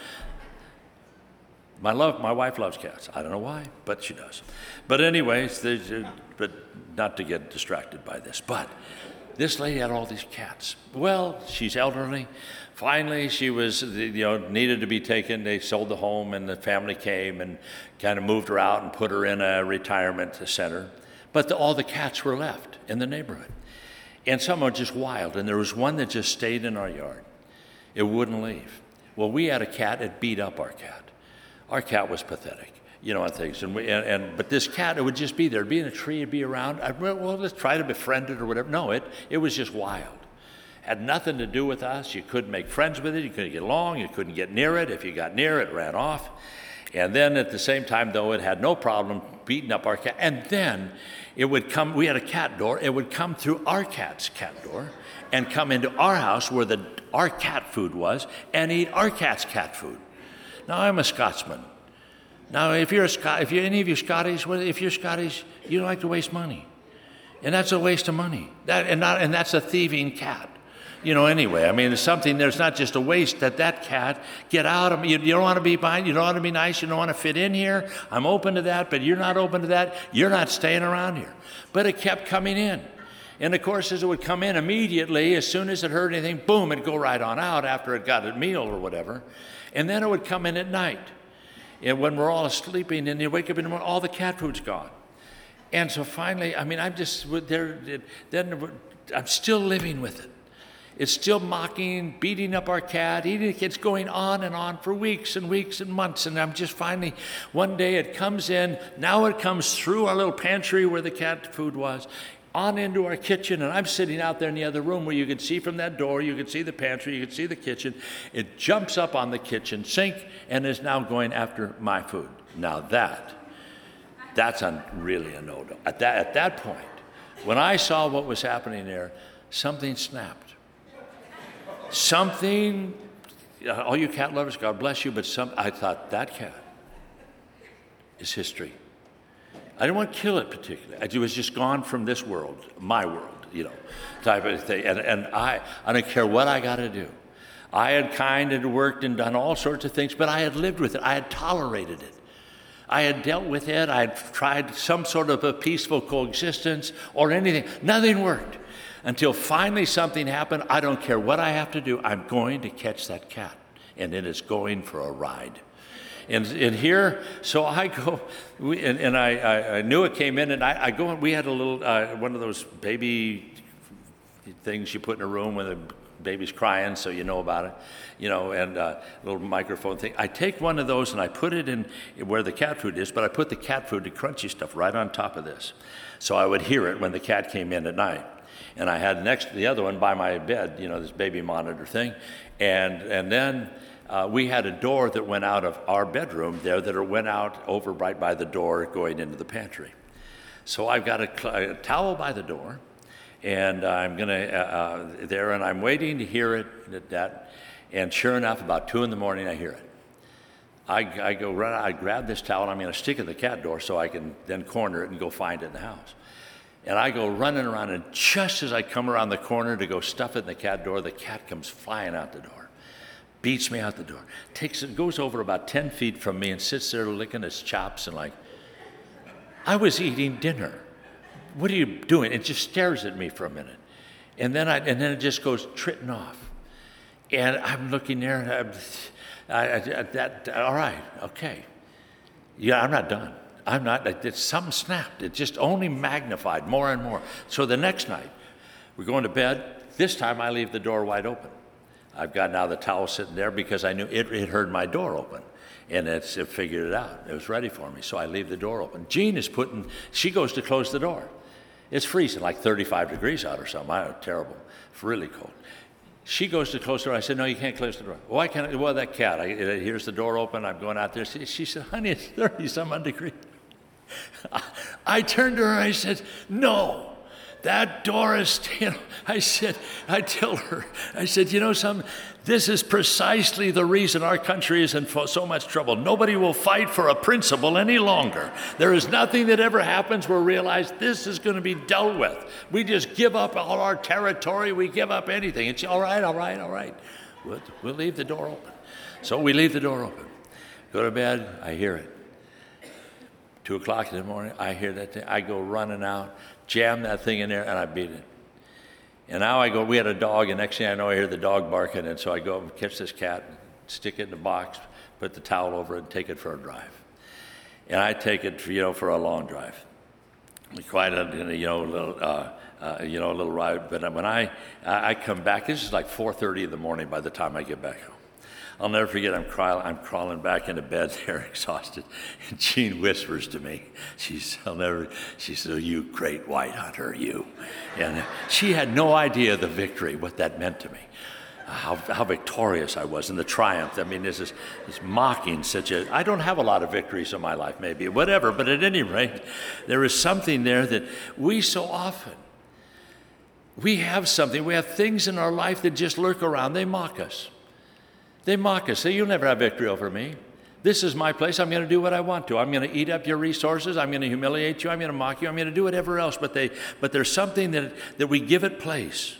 My wife loves cats. I don't know why, but she does. But anyways, but not to get distracted by this. But this lady had all these cats. Well, she's elderly. Finally, she was, needed to be taken. They sold the home, and the family came and kind of moved her out and put her in a retirement center. But all the cats were left in the neighborhood. And some were just wild. And there was one that just stayed in our yard. It wouldn't leave. Well, we had a cat that beat up our cat. Our cat was pathetic, and things. But this cat, it would just be there. It'd be in a tree, it'd be around. Well, let's try to befriend it or whatever. No, it was just wild. Had nothing to do with us. You couldn't make friends with it. You couldn't get along. You couldn't get near it. If you got near it, it ran off. And then at the same time, though, it had no problem beating up our cat. And then it would come, we had a cat door. It would come through our cat's cat door and come into our house where our cat food was and eat our cat's cat food. Now, I'm a Scotsman. Now, if any of you Scottish, if you're Scottish, you don't like to waste money. And that's a waste of money. And that's a thieving cat. Anyway, I mean, there's not just a waste that cat, get out of me. You don't want to be behind, you don't want to be nice, you don't want to fit in here. I'm open to that, but you're not open to that. You're not staying around here. But it kept coming in. And of course, as it would come in immediately, as soon as it heard anything, boom, it'd go right on out after it got a meal or whatever. And then it would come in at night. And when we're all sleeping, and you wake up in the morning, all the cat food's gone. And so finally, I mean, I'm still living with it. It's still mocking, beating up our cat, eating it. It's going on and on for weeks and weeks and months. And I'm just finally, one day it comes in. Now it comes through our little pantry where the cat food was, on into our kitchen. And I'm sitting out there in the other room where you could see from that door, you could see the pantry, you could see the kitchen. It jumps up on the kitchen sink and is now going after my food. Now that's really a no-no. At that point, when I saw what was happening there, something snapped. Something, all you cat lovers, God bless you, but I thought that cat is history. I didn't want to kill it particularly. It was just gone from this world, my world, type of thing. And I don't care what I got to do. I had kind and worked and done all sorts of things, but I had lived with it. I had tolerated it. I had dealt with it. I had tried some sort of a peaceful coexistence or anything. Nothing worked. Until finally something happened. I don't care what I have to do. I'm going to catch that cat. And it is going for a ride. And here, so I go, and I knew it came in, and I go, and we had a little, one of those baby things you put in a room when the baby's crying, so you know about it, and a little microphone thing. I take one of those and I put it in where the cat food is, but I put the cat food, the crunchy stuff, right on top of this. So I would hear it when the cat came in at night. And I had the other one by my bed, this baby monitor thing. And then we had a door that went out of our bedroom there that went out over right by the door going into the pantry. So I've got a towel by the door, and I'm there, and I'm waiting to hear it. And sure enough, about 2 a.m, I hear it. I go run out, I grab this towel, and I'm going to stick it in the cat door so I can then corner it and go find it in the house. And I go running around, and just as I come around the corner to go stuff it in the cat door, the cat comes flying out the door, beats me out the door, goes over about 10 feet from me and sits there licking his chops and like, I was eating dinner. What are you doing? It just stares at me for a minute. And then it just goes trotting off. And I'm looking there, and all right, okay. Yeah, I'm not done. Something snapped. It just only magnified more and more. So the next night, we're going to bed. This time I leave the door wide open. I've got now the towel sitting there because I knew it heard my door open. And it figured it out. It was ready for me. So I leave the door open. Jean she goes to close the door. It's freezing, like 35 degrees out or something. Terrible. It's really cold. She goes to close the door. I said, no, you can't close the door. Why can't I? Well, that cat, it hears the door open. I'm going out there. She said, honey, it's 30-some degrees. I turned to her, I said, no, that door is, I tell her, I said, something, this is precisely the reason our country is in so much trouble. Nobody will fight for a principle any longer. There is nothing that ever happens where we realize this is going to be dealt with. We just give up all our territory. We give up anything. It's all right. We'll leave the door open. So we leave the door open. Go to bed, I hear it. 2:00 in the morning, I hear that thing. I go running out, jam that thing in there, and I beat it. And now I go, we had a dog, and next thing I know, I hear the dog barking, and so I go and catch this cat, stick it in a box, put the towel over it, and take it for a drive. And I take it, for a long drive. Quite a little ride. But when I come back, this is like 4:30 in the morning by the time I get back home. I'll never forget, I'm crawling back into bed there, exhausted. And Jean whispers to me, she says, "Oh, you great white hunter, you." And she had no idea the victory, what that meant to me. How victorious I was in the triumph. I mean, this mocking I don't have a lot of victories in my life, maybe, whatever, but at any rate, there is something there that we so often, we have things in our life that just lurk around. They mock us. They mock us. Say, "You'll never have victory over me. This is my place. I'm going to do what I want to. I'm going to eat up your resources. I'm going to humiliate you. I'm going to mock you. I'm going to do whatever else." But there's something that we give it place.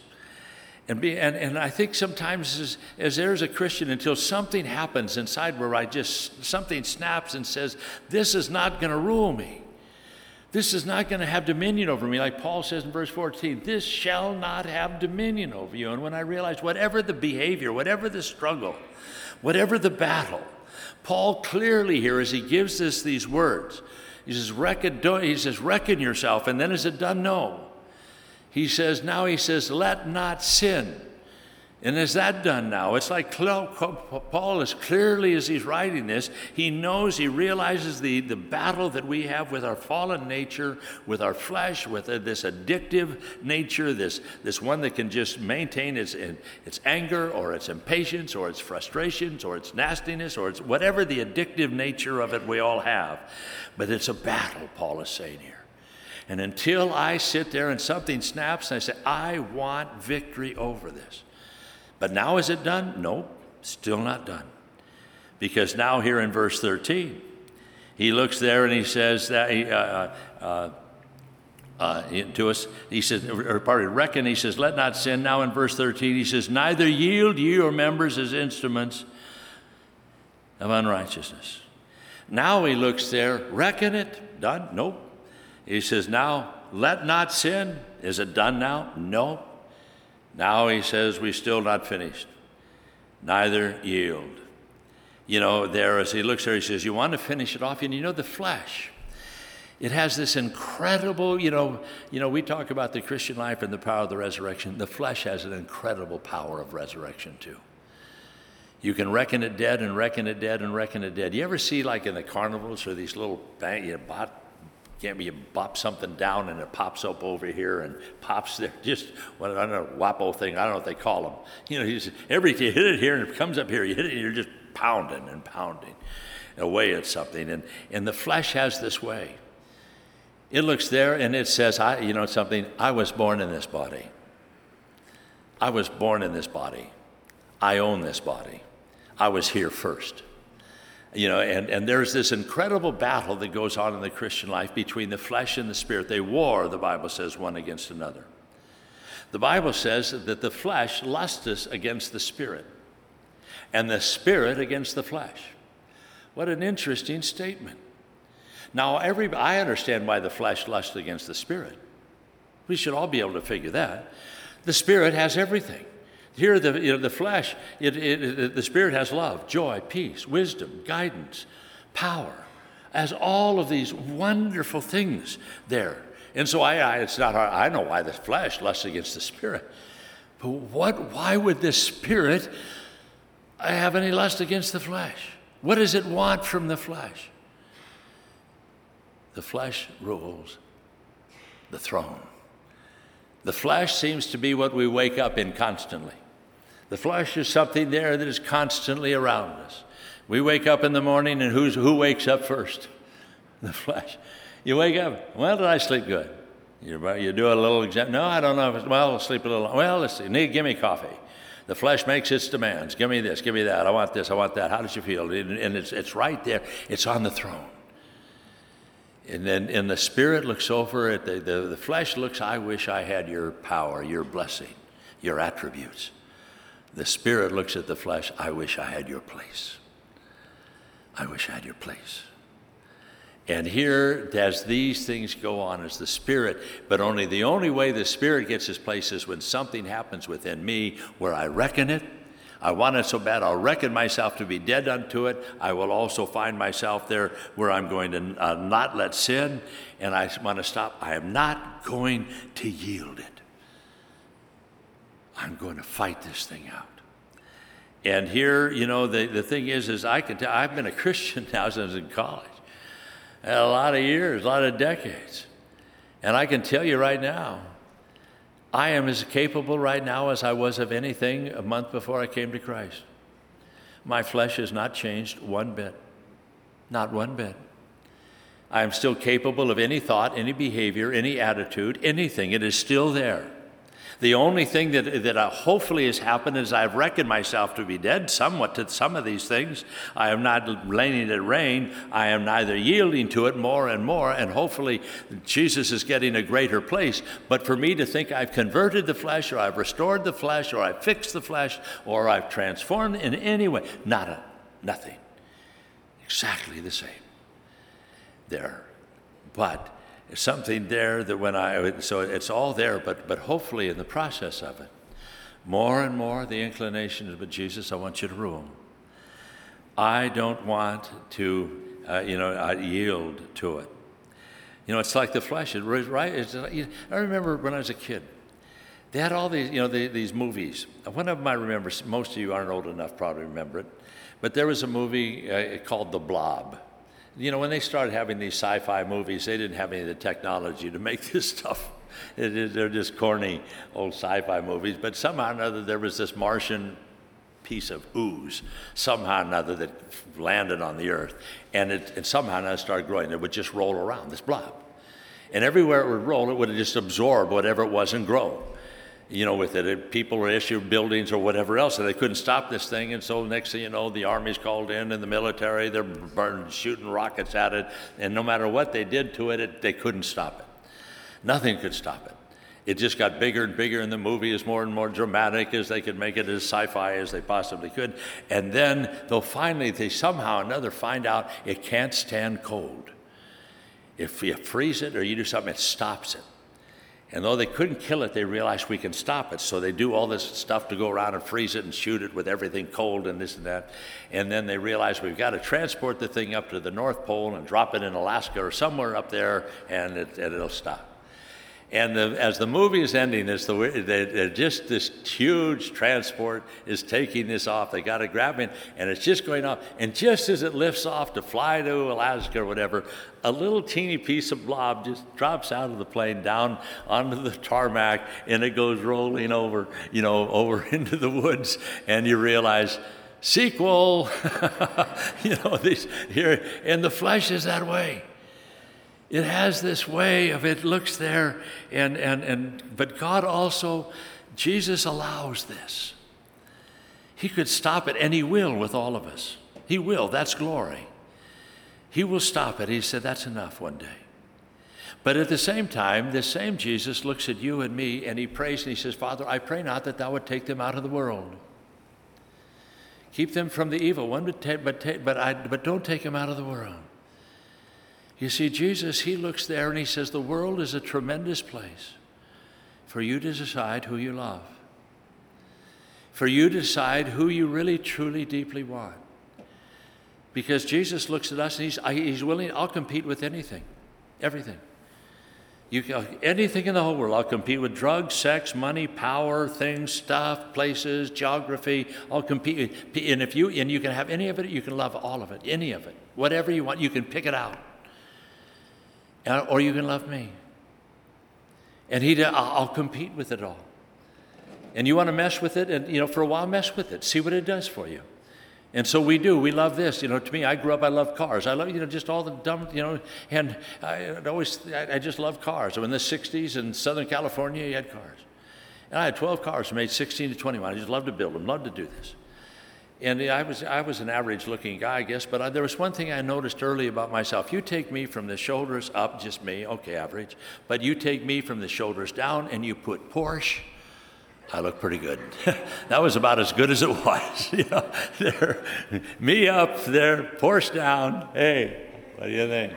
And I think sometimes as there's a Christian, until something happens inside where something snaps and says, "This is not going to rule me. This is not going to have dominion over me." Like Paul says in verse 14, "This shall not have dominion over you." And when I realize whatever the behavior, whatever the struggle, whatever the battle, Paul clearly here, as he gives us these words, he says, reckon yourself. And then is it done? No. He says, "Let not sin." And is that done now? It's like Paul is clearly, as he's writing this, he realizes the battle that we have with our fallen nature, with our flesh, with this addictive nature, this one that can just maintain its anger or its impatience or its frustrations or its nastiness or its whatever the addictive nature of it we all have. But it's a battle, Paul is saying here. And until I sit there and something snaps and I say, "I want victory over this." But now is it done? No, still not done. Because now here in verse 13, he looks there and he says that to us, he says, reckon, he says, "Let not sin." Now in verse 13, he says, "Neither yield ye your members as instruments of unrighteousness." Now he looks there, reckon it, done? Nope. He says, now, let not sin. Is it done now? No. Now he says, we still not finished. Neither yield. There as he looks there, he says, you want to finish it off. And the flesh, it has this incredible, we talk about the Christian life and the power of the resurrection. The flesh has an incredible power of resurrection too. You can reckon it dead and reckon it dead and reckon it dead. You ever see like in the carnivals or these little you bop something down and it pops up over here and pops there. Just, I don't know, WAPO thing, I don't know what they call them. You hit it here and it comes up here. You hit it and you're just pounding and pounding away at something. And the flesh has this way. It looks there and it says, I was born in this body. I was born in this body. I own this body. I was here first. And there's this incredible battle that goes on in the Christian life between the flesh and the spirit. They war, the Bible says, one against another. The Bible says that the flesh lusteth against the spirit, and the spirit against the flesh. What an interesting statement. Now, I understand why the flesh lusts against the spirit. We should all be able to figure that. The spirit has everything. Here, the flesh, the spirit has love, joy, peace, wisdom, guidance, power, as all of these wonderful things there. And so it's not hard. I know why the flesh lusts against the spirit. But why would the spirit have any lust against the flesh? What does it want from the flesh? The flesh rules the throne. The flesh seems to be what we wake up in constantly. The flesh is something there that is constantly around us. We wake up in the morning, and who wakes up first? The flesh. You wake up, well, did I sleep good? You do a little exam. No, I don't know. I'll sleep a little. Well, let's see. Give me coffee. The flesh makes its demands. Give me this, give me that. I want this, I want that. How does you feel? And it's right there. It's on the throne. And then the spirit looks over at the flesh looks, I wish I had your power, your blessing, your attributes. The spirit looks at the flesh, I wish I had your place. I wish I had your place. And here, as these things go on, is the Spirit, but the only way the Spirit gets his place is when something happens within me where I reckon it. I want it so bad, I'll reckon myself to be dead unto it. I will also find myself there where I'm going to not let sin, and I want to stop. I am not going to yield it. I'm going to fight this thing out. And here, the thing is I can tell, I've been a Christian now since I was in college. A lot of years, a lot of decades. And I can tell you right now, I am as capable right now as I was of anything a month before I came to Christ. My flesh has not changed one bit. Not one bit. I am still capable of any thought, any behavior, any attitude, anything. It is still there. The only thing that hopefully has happened is I've reckoned myself to be dead somewhat to some of these things. I am not letting it reign. I am neither yielding to it more and more, and hopefully Jesus is getting a greater place. But for me to think I've converted the flesh, or I've restored the flesh, or I've fixed the flesh, or I've transformed in any way, nothing. Exactly the same there. But something there that so it's all there, but hopefully in the process of it, more and more the inclination is, but Jesus, I want you to rule. I don't want to, I yield to it. It's like the flesh, right? I remember when I was a kid, they had all these, these movies. One of them I remember, most of you aren't old enough probably to remember it, but there was a movie called The Blob. When they started having these sci-fi movies, they didn't have any of the technology to make this stuff. They're just corny old sci-fi movies. But somehow or another, there was this Martian piece of ooze, somehow or another, that landed on the earth. And it somehow or another started growing. It would just roll around, this blob. And everywhere it would roll, it would just absorb whatever it was and grow. With it, people were issued buildings or whatever else, and they couldn't stop this thing. And so next thing you know, the army's called in and the military, they're shooting rockets at it. And no matter what they did to it, they couldn't stop it. Nothing could stop it. It just got bigger and bigger, and the movie is more and more dramatic as they could make it as sci-fi as they possibly could. And then, finally, they somehow or another find out it can't stand cold. If you freeze it or you do something, it stops it. And though they couldn't kill it, they realized we can stop it. So they do all this stuff to go around and freeze it and shoot it with everything cold and this and that. And then they realized we've got to transport the thing up to the North Pole and drop it in Alaska or somewhere up there, and it'll stop. And as the movie is ending, just this huge transport is taking this off. They got to grab it, and it's just going off. And just as it lifts off to fly to Alaska or whatever, a little teeny piece of blob just drops out of the plane down onto the tarmac, and it goes rolling over, over into the woods. And you realize, sequel, and the flesh is that way. It has this way of it looks there, but God also, Jesus allows this. He could stop it, and he will with all of us. He will, that's glory. He will stop it. He said, that's enough one day. But at the same time, this same Jesus looks at you and me, and he prays, and he says, Father, I pray not that thou would take them out of the world. Keep them from the evil one, but don't take them out of the world. You see, Jesus, he looks there and he says, the world is a tremendous place for you to decide who you love, for you to decide who you really, truly, deeply want. Because Jesus looks at us and he's willing, I'll compete with anything, everything. Anything in the whole world. I'll compete with drugs, sex, money, power, things, stuff, places, geography. I'll compete. And you can have any of it, you can love all of it, any of it. Whatever you want, you can pick it out. Or you can love me. And I'll compete with it all. And you want to mess with it, and for a while, mess with it. See what it does for you. And so we do. We love this. To me, I grew up, I love cars. I love, just all the dumb, and I just love cars. So in the 60s in Southern California, you had cars. And I had 12 cars from age 16 to 21. I just loved to build them, loved to do this. And I was an average-looking guy, I guess, but there was one thing I noticed early about myself. You take me from the shoulders up, just me, okay, average, but you take me from the shoulders down and you put Porsche, I look pretty good. That was about as good as it was. Me up there, Porsche down, hey, what do you think?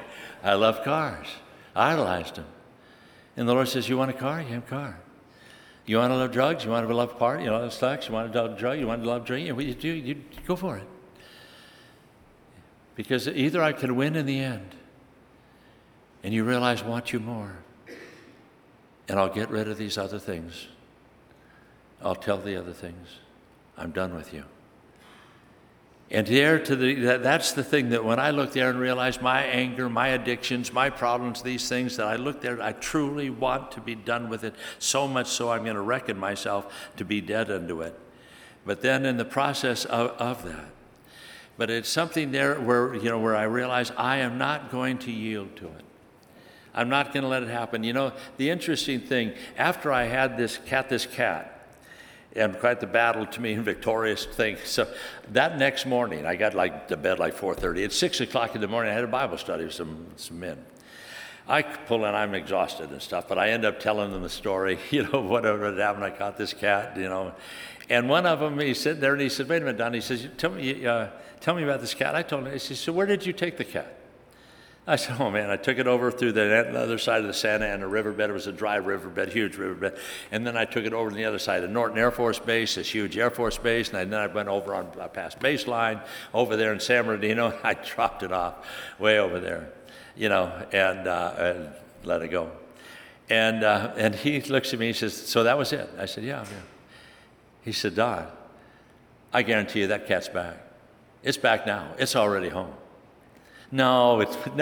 I love cars. I idolized them. And the Lord says, you want a car? You have a car. You want to love drugs? You want to love party? You want to love sex? You want to love drug? You want to love drink? You go for it. Because either I can win in the end, and you realize I want you more, and I'll get rid of these other things. I'll tell the other things. I'm done with you. And that's the thing that when I look there and realize my anger, my addictions, my problems, these things, that I look there, I truly want to be done with it, so much so I'm going to reckon myself to be dead unto it. But then in the process of that, but it's something there where I realize I am not going to yield to it. I'm not going to let it happen. The interesting thing, after I had this cat, and quite the battle to me and victorious thing. So that next morning, I got to bed like 4:30. At 6 o'clock in the morning, I had a Bible study with some men. I pull in, I'm exhausted and stuff, but I end up telling them the story, whatever had happened. I caught this cat, And one of them, he's sitting there and he said, wait a minute, Don. He says, tell me about this cat. I told him, he said, so where did you take the cat? I said, oh man, I took it over through the other side of the Santa Ana riverbed. It was a dry riverbed, huge riverbed. And then I took it over to the other side of Norton Air Force Base, this huge Air Force base. And then I went over on past baseline, over there in San Bernardino. And I dropped it off way over there, and let it go. And he looks at me, he says, so that was it? I said, yeah. He said, Don, I guarantee you that cat's back. It's back now. It's already home. No.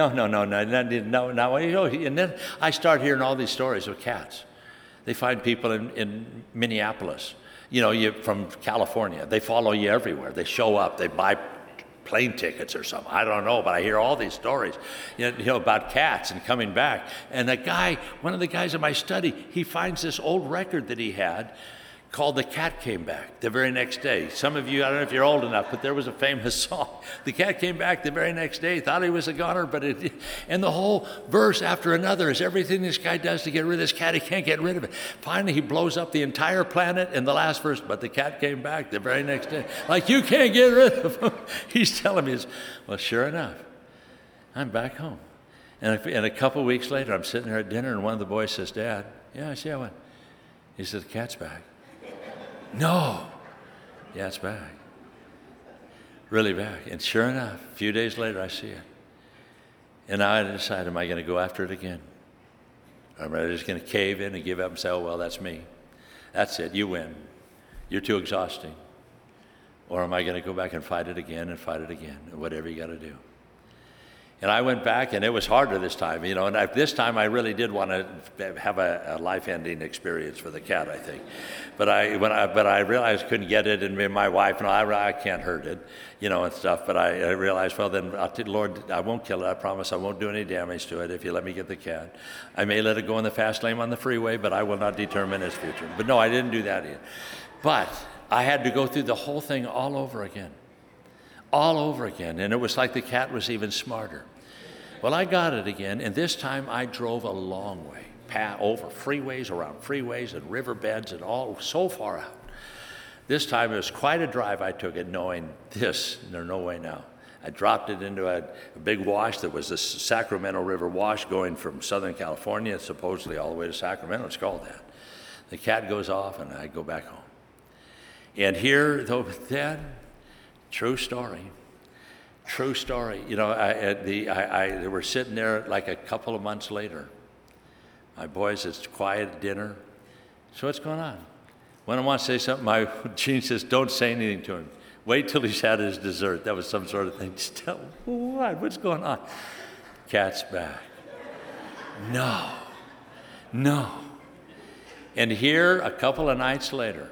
And then I start hearing all these stories of cats. They find people in Minneapolis, from California. They follow you everywhere. They show up. They buy plane tickets or something. I don't know, but I hear all these stories, about cats and coming back. And one of the guys in my study, he finds this old record that he had called The Cat Came Back the very next day. Some of you, I don't know if you're old enough, but there was a famous song. The cat came back the very next day, thought he was a goner, and the whole verse after another is everything this guy does to get rid of this cat, he can't get rid of it. Finally, he blows up the entire planet in the last verse, but the cat came back the very next day. Like, you can't get rid of him. He's telling me, well, sure enough, I'm back home. And a couple of weeks later, I'm sitting there at dinner, and one of the boys says, Dad, yeah, I see how it. He said, the cat's back. No. Yeah, it's back. Really back. And sure enough, a few days later, I see it. And now I decide, am I going to go after it again? Or am I just going to cave in and give up and say, oh, well, that's me. That's it. You win. You're too exhausting. Or am I going to go back and fight it again, and whatever you got to do? And I went back, and it was harder this time, and this time I really did want to have a life-ending experience for the cat, I think. But I realized I couldn't get it, and my wife, I can't hurt it, and stuff. But I realized, well, then, Lord, I won't kill it. I promise I won't do any damage to it if you let me get the cat. I may let it go in the fast lane on the freeway, but I will not determine its future. But no, I didn't do that yet. But I had to go through the whole thing all over again. And it was like the cat was even smarter. Well, I got it again, and this time I drove a long way, over freeways, around freeways and riverbeds and all, so far out. This time it was quite a drive I took it, knowing there's no way now. I dropped it into a big wash that was the Sacramento River wash going from Southern California, supposedly all the way to Sacramento. It's called that. The cat goes off, and I go back home. And here, though, then, true story. They were sitting there like a couple of months later. My boys, it's quiet at dinner. So what's going on? When I want to say something, Gene says, don't say anything to him. Wait till he's had his dessert. That was some sort of thing. Just tell him, what? What's going on? Cat's back. No. And here, a couple of nights later,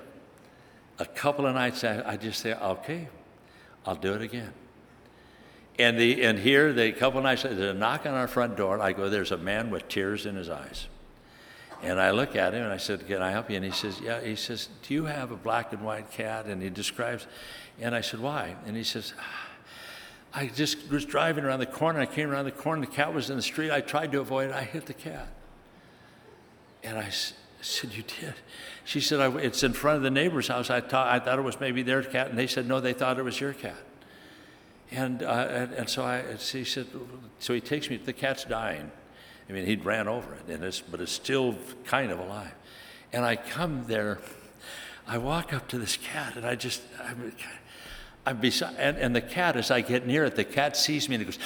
I just say, okay, I'll do it again. And here, a couple of nights later, there's a knock on our front door, and I go, there's a man with tears in his eyes. And I look at him, and I said, can I help you? And he says, yeah. He says, do you have a black and white cat? And he describes, and I said, why? And he says, I just was driving around the corner. I came around the corner, the cat was in the street. I tried to avoid it. I hit the cat. And I said, you did? She said, it's in front of the neighbor's house. I thought it was maybe their cat. And they said, no, they thought it was your cat. And he said, so he takes me, the cat's dying. I mean, he'd ran over it, but it's still kind of alive. And I come there, I walk up to this cat, and I'm beside, and the cat, as I get near it, the cat sees me and it goes,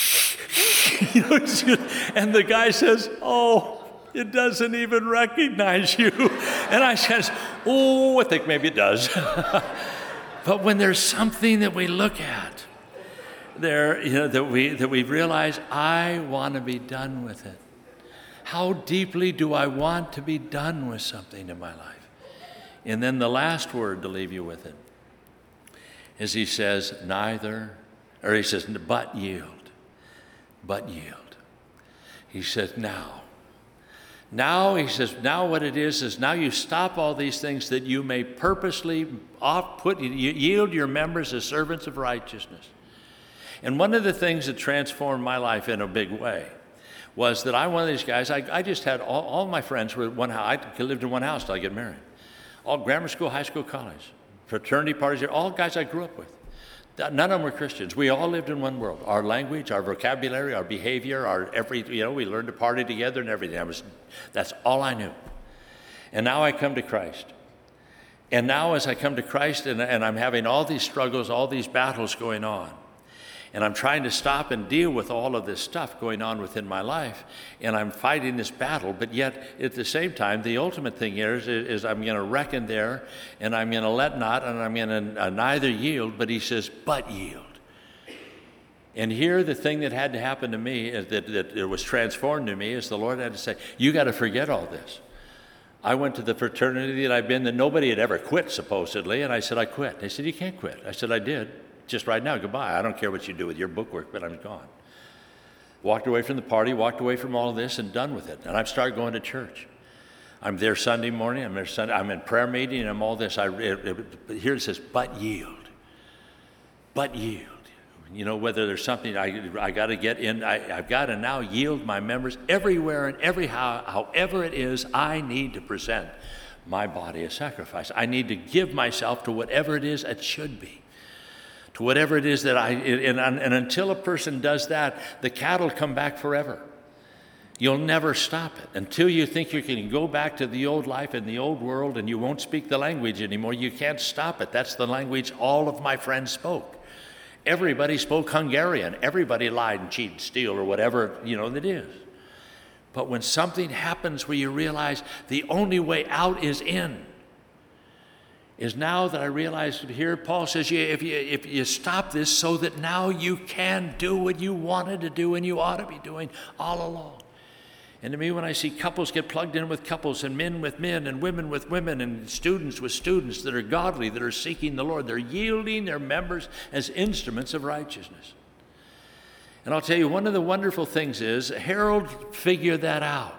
and the guy says, oh, it doesn't even recognize you. And I says, oh, I think maybe it does. But when there's something that we look at there, that we realize, I want to be done with it. How deeply do I want to be done with something in my life? And then the last word to leave you with it is he says, but yield. But yield. He says, now. Now, he says, now what it is now you stop all these things that you may purposely yield your members as servants of righteousness. And one of the things that transformed my life in a big way was that I'm one of these guys, I just had all my friends were one house. I lived in one house till I get married. All grammar school, high school, college, fraternity parties, all guys I grew up with. None of them were Christians. We all lived in one world. Our language, our vocabulary, our behavior, we learned to party together and everything. That's all I knew. And now I come to Christ. And now as I come to Christ and I'm having all these struggles, all these battles going on, and I'm trying to stop and deal with all of this stuff going on within my life, and I'm fighting this battle, but yet at the same time, the ultimate thing is I'm going to reckon there, and I'm going to let not, and I'm going to neither yield, but he says, but yield. And here the thing that had to happen to me, that it was transformed to me, is the Lord had to say, you got to forget all this. I went to the fraternity that I've been, that nobody had ever quit, supposedly, and I said, I quit. They said, you can't quit. I said, I did. Just right now, goodbye. I don't care what you do with your bookwork, but I'm gone. Walked away from the party, walked away from all of this, and done with it. And I've started going to church. I'm there Sunday morning. I'm there Sunday. I'm in prayer meeting, and I'm all this. Here it says, but yield. But yield. Whether there's something I got to get in, I've got to now yield my members everywhere and however it is, I need to present my body as sacrifice. I need to give myself to whatever it is it should be. To whatever it is that and until a person does that, the cat'll come back forever. You'll never stop it. Until you think you can go back to the old life in the old world and you won't speak the language anymore, you can't stop it. That's the language all of my friends spoke. Everybody spoke Hungarian. Everybody lied and cheated, steal, or whatever, that is. But when something happens where you realize the only way out is in, is now that I realize here, Paul says, if you stop this so that now you can do what you wanted to do and you ought to be doing all along. And to me, when I see couples get plugged in with couples and men with men and women with women and students with students that are godly, that are seeking the Lord, they're yielding their members as instruments of righteousness. And I'll tell you, one of the wonderful things is Harold figured that out.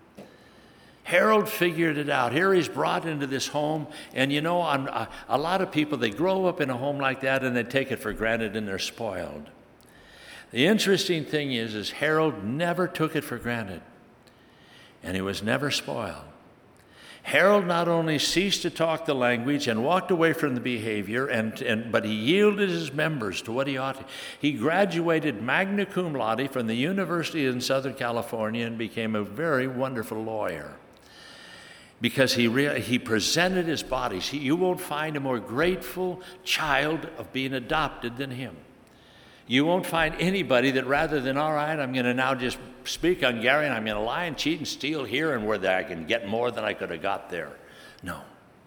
Harold figured it out. Here he's brought into this home, and a lot of people, they grow up in a home like that and they take it for granted and they're spoiled. The interesting thing is Harold never took it for granted, and he was never spoiled. Harold not only ceased to talk the language and walked away from the behavior, but he yielded his members to what he ought to. He graduated magna cum laude from the University in Southern California and became a very wonderful lawyer. Because he presented his body. You won't find a more grateful child of being adopted than him. You won't find anybody that rather than, all right, I'm going to now just speak Hungarian, I'm going to lie and cheat and steal here and where I can get more than I could have got there. No.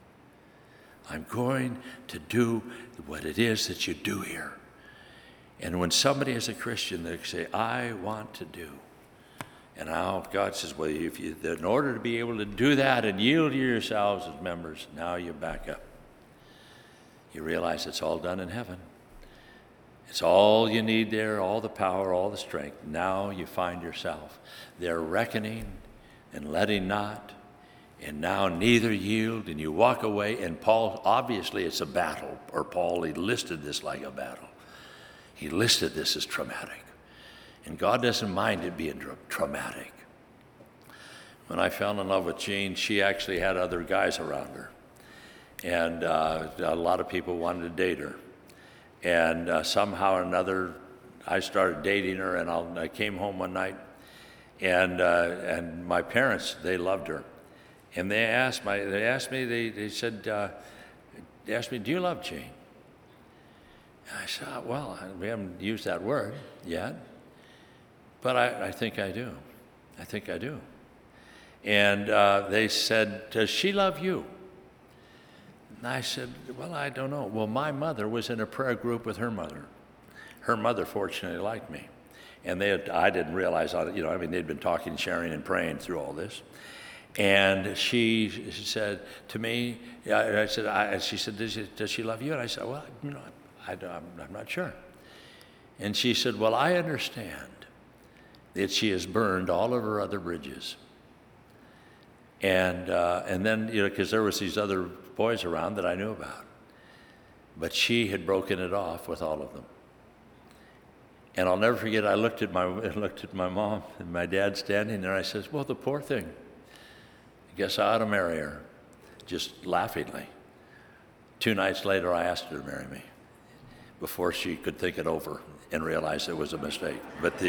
I'm going to do what it is that you do here. And when somebody is a Christian, they say, I want to do. And now God says, well, in order to be able to do that and yield to yourselves as members, now you back up. You realize it's all done in heaven. It's all you need there, all the power, all the strength. Now you find yourself there reckoning and letting not, and now neither yield, and you walk away. And Paul, obviously it's a battle, or Paul, he listed this like a battle. He listed this as traumatic. And God doesn't mind it being traumatic. When I fell in love with Jean, she actually had other guys around her. And a lot of people wanted to date her. And somehow or another, I started dating her, and I came home one night, and my parents, they loved her. And they asked me, they asked me, do you love Jane? And I said, well, we haven't used that word yet, but I think I do. I think I do. And they said, does she love you? And I said, well, I don't know. Well, my mother was in a prayer group with her mother. Her mother fortunately liked me. And I didn't realize, they'd been talking, sharing, and praying through all this. And she said to me, she said, does she love you? And I said, well, I'm not sure. And she said, well, I understand that she has burned all of her other bridges. And then, because there was these other boys around that I knew about. But she had broken it off with all of them. And I'll never forget, I looked at my mom and my dad standing there. I says, well, the poor thing. I guess I ought to marry her, just laughingly. 2 nights later, I asked her to marry me before she could think it over and realize it was a mistake. But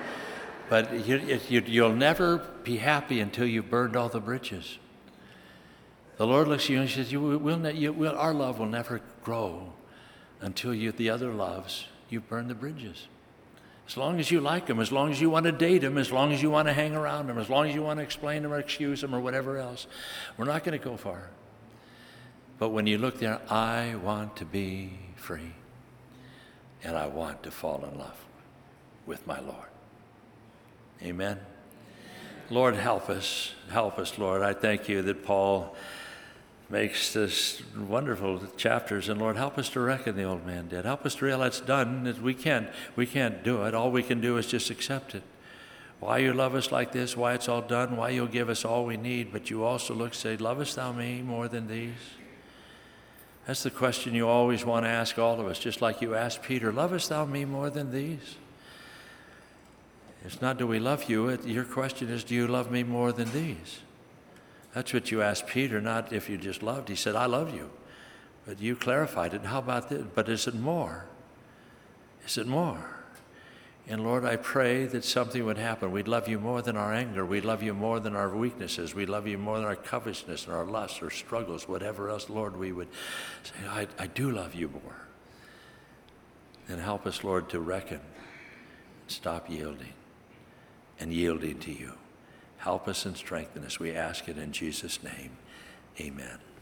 you'll never be happy until you've burned all the bridges. The Lord looks at you and says, our love will never grow until the other loves, you've burned the bridges. As long as you like them, as long as you want to date them, as long as you want to hang around them, as long as you want to explain them or excuse them or whatever else, we're not going to go far. But when you look there, I want to be free, and I want to fall in love with my Lord. Amen. Lord, help us, Lord. I thank you that Paul makes this wonderful chapters, and Lord, help us to reckon the old man dead. Help us to realize it's done. That we can't do it. All we can do is just accept it. Why you love us like this, why it's all done, why you'll give us all we need, but you also say, lovest thou me more than these? That's the question you always want to ask all of us, just like you asked Peter, lovest thou me more than these? It's not, do we love you? Your question is, do you love me more than these? That's what you asked Peter, not if you just loved. He said, I love you. But you clarified it. How about this? But is it more? Is it more? And Lord, I pray that something would happen. We'd love you more than our anger. We'd love you more than our weaknesses. We'd love you more than our covetousness and our lusts or struggles, whatever else, Lord, we would say, I do love you more. And help us, Lord, to reckon and stop yielding and yielding to you. Help us and strengthen us. We ask it in Jesus' name. Amen.